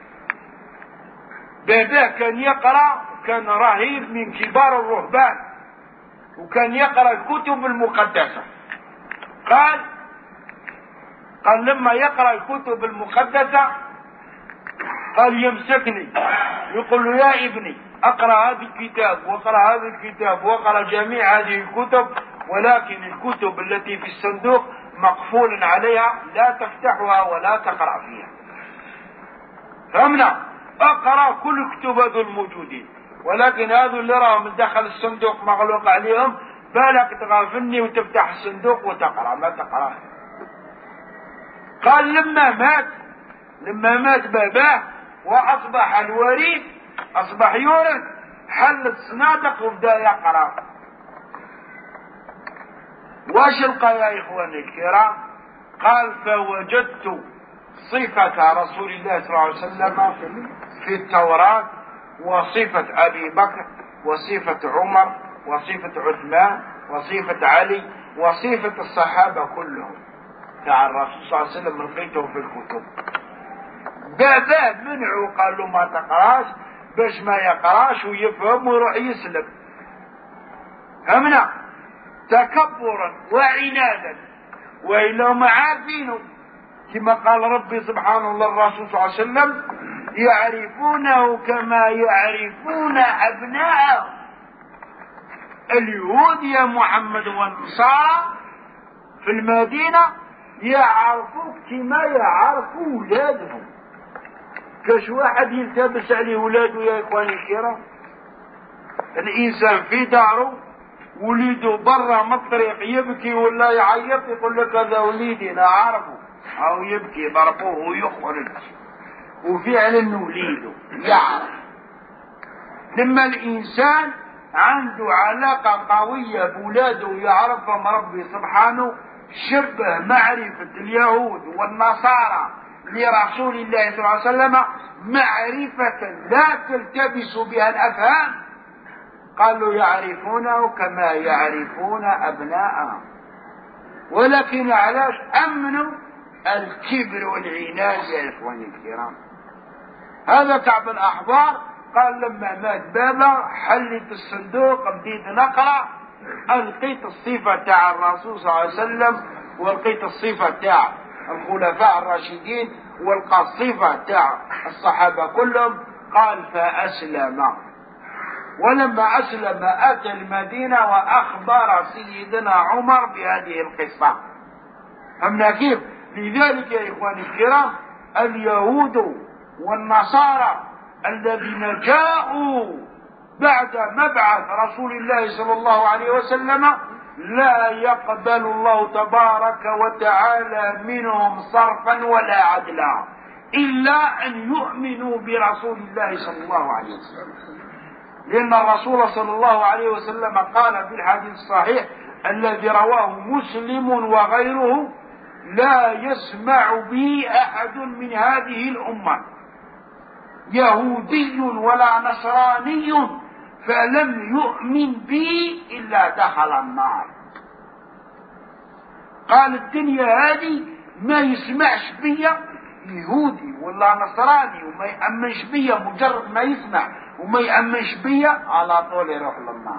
باباه كان يقرأ، كان رهيب من كبار الرهبان وكان يقرأ الكتب المقدسة. قال قال لما يقرأ الكتب المقدسة قال يمسكني يقول له يا ابني اقرأ هذا الكتاب واقرأ هذا الكتاب واقرأ جميع هذه الكتب، ولكن الكتب التي في الصندوق مقفول عليها لا تفتحها ولا تقرأ فيها. فهمنا؟ اقرأ كل كتب هذول الموجودين، ولكن هذول اللي راهم داخل الصندوق مغلوق عليهم بالك تغافلني وتفتح الصندوق وتقرأ، ما تقرأ. قال لما مات لما مات باباه واصبح الوريث اصبح يورث حل الصنادق وبدا يقرا. واش لقى يا اخواني الكرام؟ قال فوجدت صفة رسول الله صلى الله عليه وسلم في التوراة وصفة أبي بكر وصفة عمر وصفة عثمان وصفة علي وصفة الصحابة كلهم تاع الرسول صلى الله عليه وسلم لقيته في الكتب. بابا منعوا قال له ما تقراش باش ما يقراش ويفهم ويروح يسلم. فهمنا؟ تكبرا وعنادا وإلا ما عارفينه كما قال ربي سبحانه للرسول صلى الله عليه وسلم يعرفونه كما يعرفون أبناءهم. اليهود يا محمد والنصارى في المدينة يعرفوك كما يعرفوا ولادهم. كاش واحد يلتبس عليه ولاده يا إخواني الكرام؟ الإنسان في داره وليده برا من الطريق يبكي ولا يعيط يقول لك هذا وليدي أنا أعرفه، أو يبكي ضربوه ويخرج وفعلا وليده يعرف. لما الإنسان عنده علاقة قوية بولاده يعرفهم ربي سبحانه شبه معرفة اليهود والنصارى لرسول الله صلى الله عليه وسلم معرفة لا تلتبس بها الأفهام. قالوا يعرفونه كما يعرفون أبناءهم، ولكن علاش أمنوا الكبر والعناد يا إخواني الكرام. هذا كعب الأحبار قال لما مات بابا حلت الصندوق بديت نقرأ ألقيت الصفة تاع الرسول صلى الله عليه وسلم والقيت الصفة تاع الخلفاء الراشدين والقى الصفة تاع الصحابة كلهم. قال فأسلم، ولما أسلم أتى المدينة وأخبر سيدنا عمر بهذه القصة. فهمنا كيف؟ لذلك يا إخواني الكرام اليهود والنصارى الذين جاءوا بعد مبعث رسول الله صلى الله عليه وسلم لا يقبل الله تبارك وتعالى منهم صرفا ولا عدلا إلا أن يؤمنوا برسول الله صلى الله عليه وسلم. لأن الرسول صلى الله عليه وسلم قال في الحديث الصحيح الذي رواه مسلم وغيره لا يسمع به أحد من هذه الأمة يهودي ولا نصراني فلم يؤمن بي إلا دخل النار. قال الدنيا هذه ما يسمعش بيا يهودي ولا نصراني وما يأمنش بيا، مجرد ما يسمع وما يأمنش بيا على طول يروح للنار.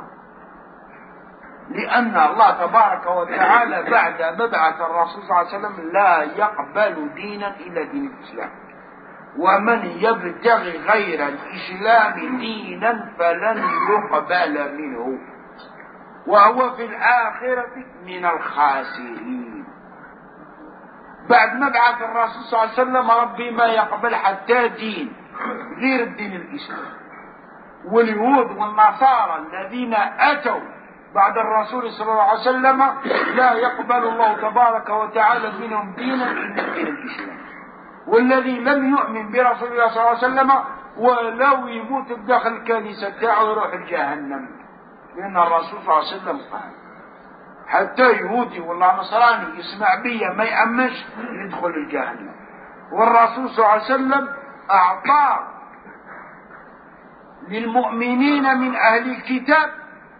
لأن الله تبارك وتعالى بعد مبعث الرسول صلى الله عليه وسلم لا يقبل دينا إلا دين الإسلام، ومن يبتغي غير الإسلام دينا فلن يقبل منه وهو في الآخرة من الخاسرين. بعد مبعث الرسول صلى الله عليه وسلم ربي ما يقبل حتى دين غير الدين الإسلام. واليهود والنصارى الذين أتوا بعد الرسول صلى الله عليه وسلم لا يقبل الله تبارك وتعالى منهم دينا إلا دين الإسلام. والذي لم يؤمن برسول الله صلى الله عليه وسلم ولو يموت بداخل الكنيسة تاعه يروح الجهنم، لأن الرسول صلى الله عليه وسلم قال حتى يهودي ولا نصراني يسمع بيا ما يأمنش يدخل الجهنم. والرسول صلى الله عليه وسلم أعطى للمؤمنين من أهل الكتاب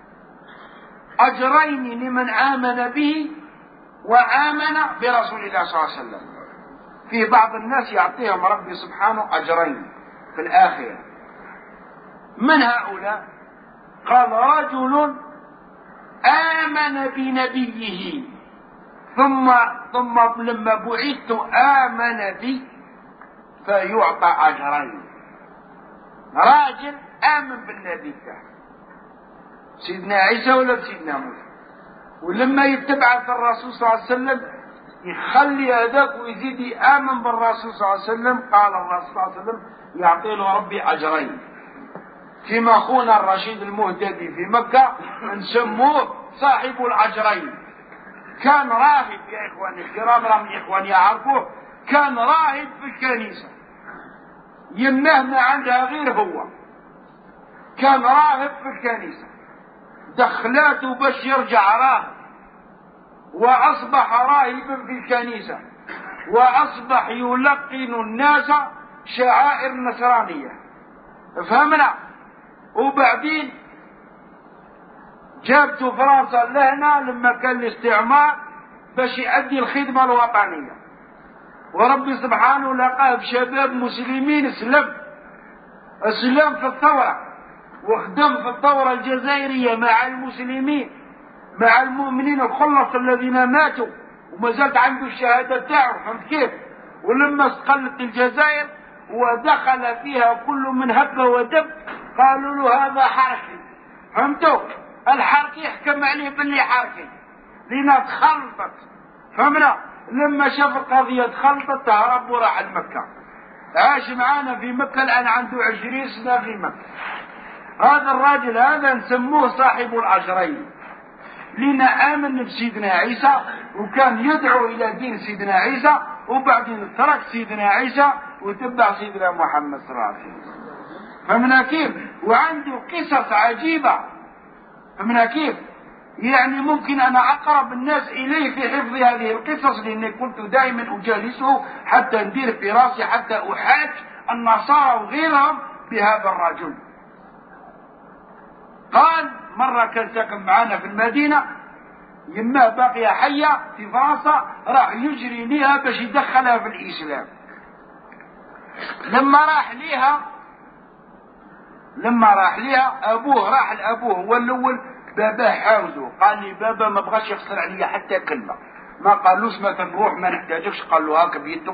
أجرين لمن آمن به وآمن برسول الله صلى الله عليه وسلم. في بعض الناس يعطيهم ربي سبحانه أجرين في الآخرة. من هؤلاء؟ قال رجل آمن بنبيه ثم ثم لما بعثت آمن بي فيعطى أجرين. راجل آمن بالنبي تاعه سيدنا عيسى ولا سيدنا موسى، ولما يتبع الرسول صلى الله عليه وسلم يخلي هذاك ويزيد يآمن بالرسول صلى الله عليه وسلم. قال الرسول صلى الله عليه وسلم يعطي له ربي أجرين. كما أخونا الرشيد المهتدي في مكة نسموه صاحب الأجرين. كان راهب يا إخواني الكرام، رغم إخواني يعرفوه، كان راهب في الكنيسة يمنه ما عندها غير هو. كان راهب في الكنيسة دخلاته باش يرجع راهب، وأصبح راهبا في الكنيسة، وأصبح يلقن الناس شعائر النصرانية. فهمنا؟ وبعدين جابته فرنسا لهنا لما كان الاستعمار باش يؤدي الخدمة الوطنية، وربي سبحانه لقاه بشباب مسلمين اسلم اسلم في الثورة، وخدم في الثورة الجزائرية مع المسلمين مع المؤمنين الخلص الذين ماتوا وما زالت عنده الشهادة تاعه. فهمت كيف؟ ولما استقلت الجزائر ودخل فيها كل من هب ودب قالوا له هذا حركي. فهمتوا؟ الحركي يحكم عليه باللي حركي لنا تخلطت. فهمنا؟ لما شاف القضية تخلطت تهرب وراح لمكة، عاش معانا في مكة الآن عنده عشرين سنة في مكة. هذا الراجل هذا نسموه صاحب الأجرين، لنا آمن بسيدنا عيسى وكان يدعو إلى دين سيدنا عيسى، وبعدين ترك سيدنا عيسى وتبع سيدنا محمد صلى الله عليه وسلم. فمنا كيف؟ وعنده قصص عجيبة. فمنا كيف؟ يعني ممكن أنا أقرب الناس إليه في حفظ هذه القصص، لأني كنت دائما أجالسه حتى ندير في راسي حتى أحاج النصارى وغيرهم بهذا الرجل. قال مرة كان ساكن معنا في المدينة، يماه باقية حية في فرنسا، راح يجري ليها باش يدخلها في الإسلام. لما راح ليها لما راح ليها أبوه راح لأبوه هو الأول، بابا حاوزه قال لي بابا ما بغاش يخسر عليا حتى كلمة، ما قالوش ما تروح ما نحتاجكش، قال له هاك بيده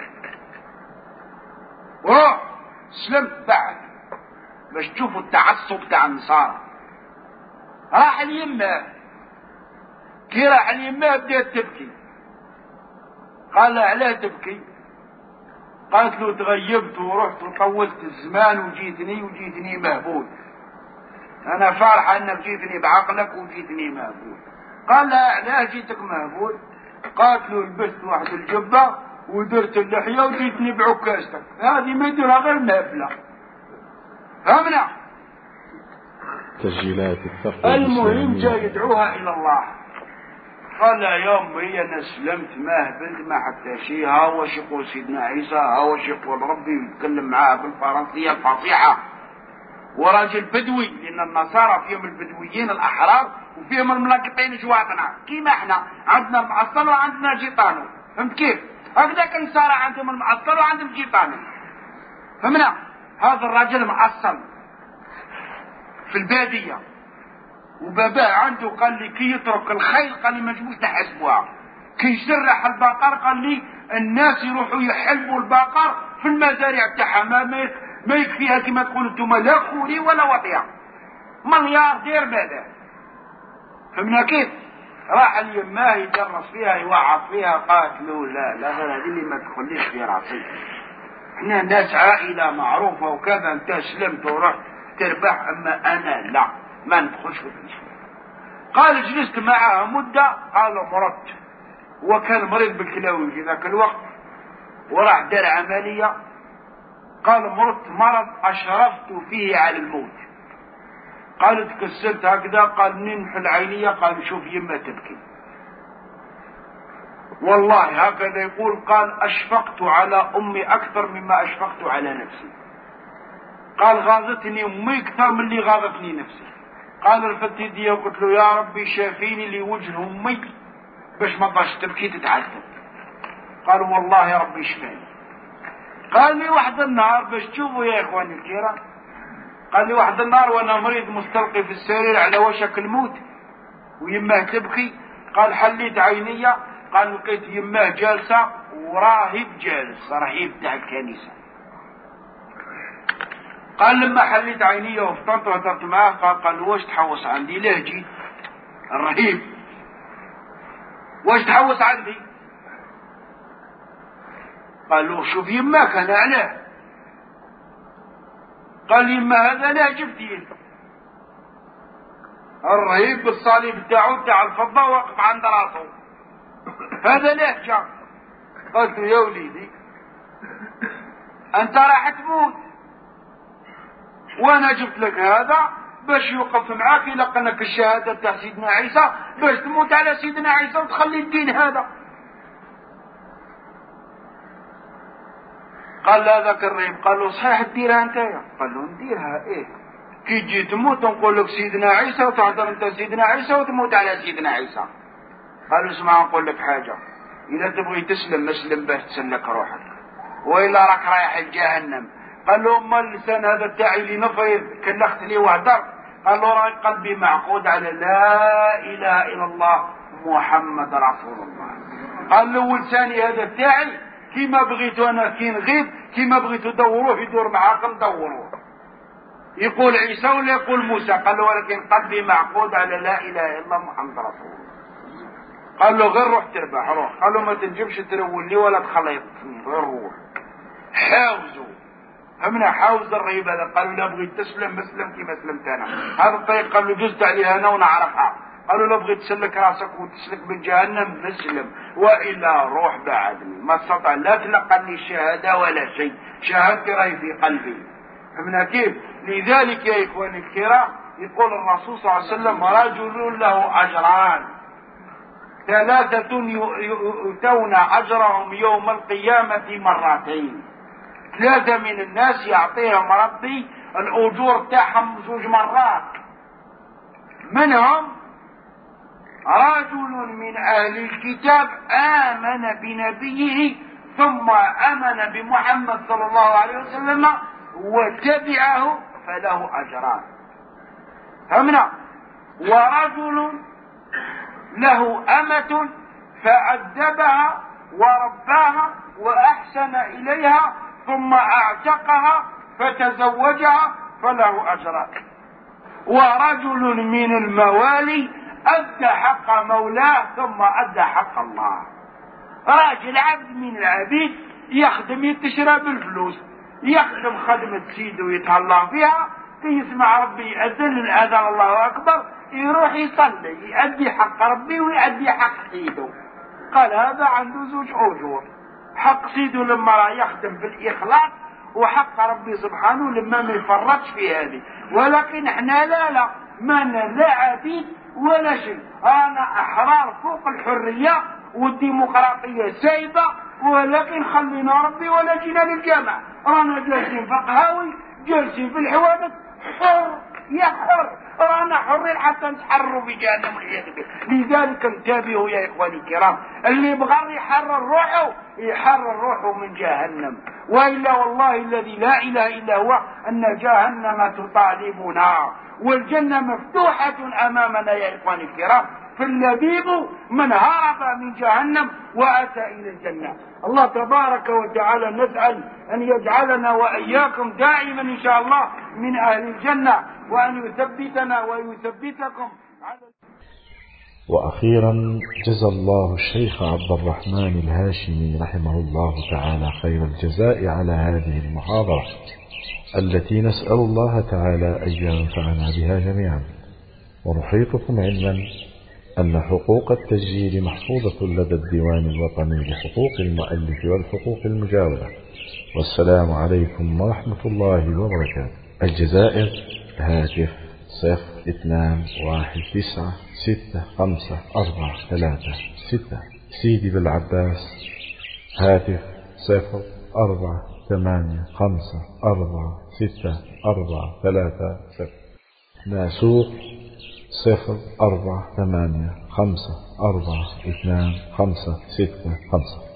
روح سلمت بعد باش تشوفوا التعصب تاع النصارى. راح اليمه، كي راح اليمه بدات تبكي. قال لها علاه تبكي؟ قالت له تغيبت ورحت وطولت الزمان وجيتني وجيتني مهبول، انا فرحة انك جيتني بعقلك وجيتني مهبول. قال لها علاه جيتك مهبول؟ قالت له لبست واحد الجبة ودرت اللحية وجيتني بعكازتك، هذه ما يديرها غير مهبلة. فهمنا؟ تسجيلات الثقة. المهم جاي يدعوها الى الله. قال لها يا امي انا سلمت ما هبلت ما حتى شيء، ها هو شي يقول سيدنا عيسى، ها هو شي يقول ربي، يتكلم معاها بالفرنسية الفصيحة، وراجل بدوي، لان النصارى فيهم البدويين الاحرار وفيهم الملقطين جواطنا كيما احنا عندنا المعصل وعندنا جيطانو. فهمت كيف؟ هكذاك النصارى عندهم المعصل وعندهم جيطانو. فهمنا؟ هذا الراجل معصل في البادية، وباباه عنده قال لي كي يترك الخيل قال لي ما نجموش نحسبوها، كي يسرح البقر قال لي الناس يروحوا يحلبوا البقر في المزارع تاعها، ما ما يكفيها كما تقولوا انتم لا خوري ولا وطيا، مليار دير ماذا. فهمنا كيف؟ راح اليماه يدرس فيها يوعظ فيها، قالت له لا لا غير هذه اللي ما تخليش في راسي، احنا ناس عائلة معروفة وكذا، انت سلمت ورحت تربح، اما انا لا ما ندخلش في الاسلام. قال جلست معها مدة، قال مرضت، وكان مريض بالكلاوي في ذاك الوقت وراح دار عملية. قال مرضت مرض اشرفت فيه على الموت. قال تكسرت هكذا، قال ننحى العينية، قال شوف يما تبكي والله هكذا يقول. قال اشفقت على امي اكثر مما اشفقت على نفسي. قال غاضتني امي اكثر من اللي غاضتني نفسي. قال رفدت يدي وقلت له يا ربي شافيني لوجه امي باش ما تبقاش تبكي تتعذب. قال والله يا ربي شفاني. قال لي واحد النهار باش تشوفوا يا اخواني الكرام، قال لي واحد النهار وانا مريض مستلقي في السرير على وشك الموت ويماه تبكي، قال حليت عينيا، قال لقيت يماه جالسة وراهب جالس، راهب تاع الكنيسة. قال لما حليت عينيا وفطنت وهدرت معاه، قال قال واش تحوس عندي؟ ليه جيت الرهيب واش تحوس عندي؟ قال له شوف يماك انا علاه. قال لي ما هذا لا جبتي الرهيب بالصليب تاعو تاع الفضة واقف عند راسه، هذا لا جا. قلت له يا وليدي انت راح تموت وانا جبت لك هذا باش يوقف معاك يلقنك الشهادة تاع سيدنا عيسى باش تموت على سيدنا عيسى وتخلي الدين هذا. قال هذاك الرهيب قال له صحيح تديرها انت؟ قال له نديرها ايه، كي تجي تموت نقول لك سيدنا عيسى وتهضر انت سيدنا عيسى وتموت على سيدنا عيسى. قال له اسمع نقول لك حاجة، إذا تبغي تسلم مسلم باش تسلك روحك، وإلا راك رايح الجهنم. قال له أما اللسان هذا تاعي اللي نفيض كلخت لي وهدر. قال له راي قلبي معقود على لا إله إلا الله محمد رسول الله. قال له لساني هذا تاعي كيما بغيت أنا كي نغيب كيما بغيت دوروه يدور معاكم دوروه، يقول عيسى ولا يقول موسى. قال له ولكن قلبي معقود على لا إله إلا الله محمد رسول الله. قال له غير روح تربح روح. قال له ما تنجمش ترول لي ولا تخليطني، غير روح. حاوزوا همنا حاوز الرهيب هذا. قالوا لا بغيت تسلم مسلم كيما سلمت انا. هذا الطريق قال له جزت عليها انا ونعرفها. قالوا لا بغيت تسلك راسك وتسلك من جهنم نسلم، والا روح بعدني. ما استطاع لا تلقني الشهاده ولا شيء، شهادتي راهي في قلبي. همنا كيف؟ لذلك يا اخواني الكرام يقول الرسول صلى الله عليه وسلم رجل له اجران، ثلاثة يؤتون أجرهم يوم القيامة مرتين. ثلاثة من الناس يعطيهم ربي الأجور تاعهم زوج مرات. منهم رجل من أهل الكتاب آمن بنبيه ثم آمن بمحمد صلى الله عليه وسلم وتبعه فله أجران. فهمنا؟ ورجل له أمة فأدبها ورباها وأحسن إليها ثم أعتقها فتزوجها فله أجران. ورجل من الموالي أدى حق مولاه ثم أدى حق الله. راجل عبد من العبيد يخدم يتشرى بالفلوس، يخدم خدمة سيده ويتهلا فيها، يسمع ربي يأذن الأذان الله أكبر يروح يصلي يؤدي حق ربي ويؤدي حق سيده. قال هذا عنده زوج أجور، حق سيده لما راه يخدم بالإخلاص، وحق ربي سبحانه لما ما يفرطش في هذه. ولكن احنا لا لا ما لا عبيد ولا شيء، أنا أحرار فوق الحرية والديمقراطية سايبة، ولكن خلينا ربي ولا جينا للجامع. رانا جالسين في القهاوي جالسين في الحوادث حر يا حر، رانا حرين حتى نتحرروا في جهنم والعياذ بالله. لذلك انتبهوا يا اخواني الكرام، اللي بغى يحرر روحه يحرر روحه من جهنم، والا والله الذي لا اله الا هو ان جهنم تطالبنا والجنه مفتوحه امامنا يا اخواني الكرام. فاللبيب من هرب من جهنم واتى الى الجنه. الله تبارك وتعالى نسأل أن يجعلنا وإياكم دائما إن شاء الله من أهل الجنة، وأن يثبتنا ويثبتكم على. وأخيرا جزى الله الشيخ عبد الرحمن الهاشمي رحمه الله تعالى خير الجزاء على هذه المحاضرة التي نسأل الله تعالى أن ينفعنا بها جميعا. ونحيطكم علما أن حقوق التسجيل محفوظة لدى الديوان الوطني لحقوق المؤلف والحقوق المجاورة. والسلام عليكم ورحمة الله وبركاته. الجزائر هاتف صفر اثنان واحد تسعة ستة خمسة أربعة ثلاثة ستة. سيدي بالعباس هاتف صفر أربعة ثمانية خمسة أربعة ستة أربعة ثلاثة صفر. ناسوق صفر أربعة ثمانية خمسة أربعة اثنان خمسة ستة خمسة.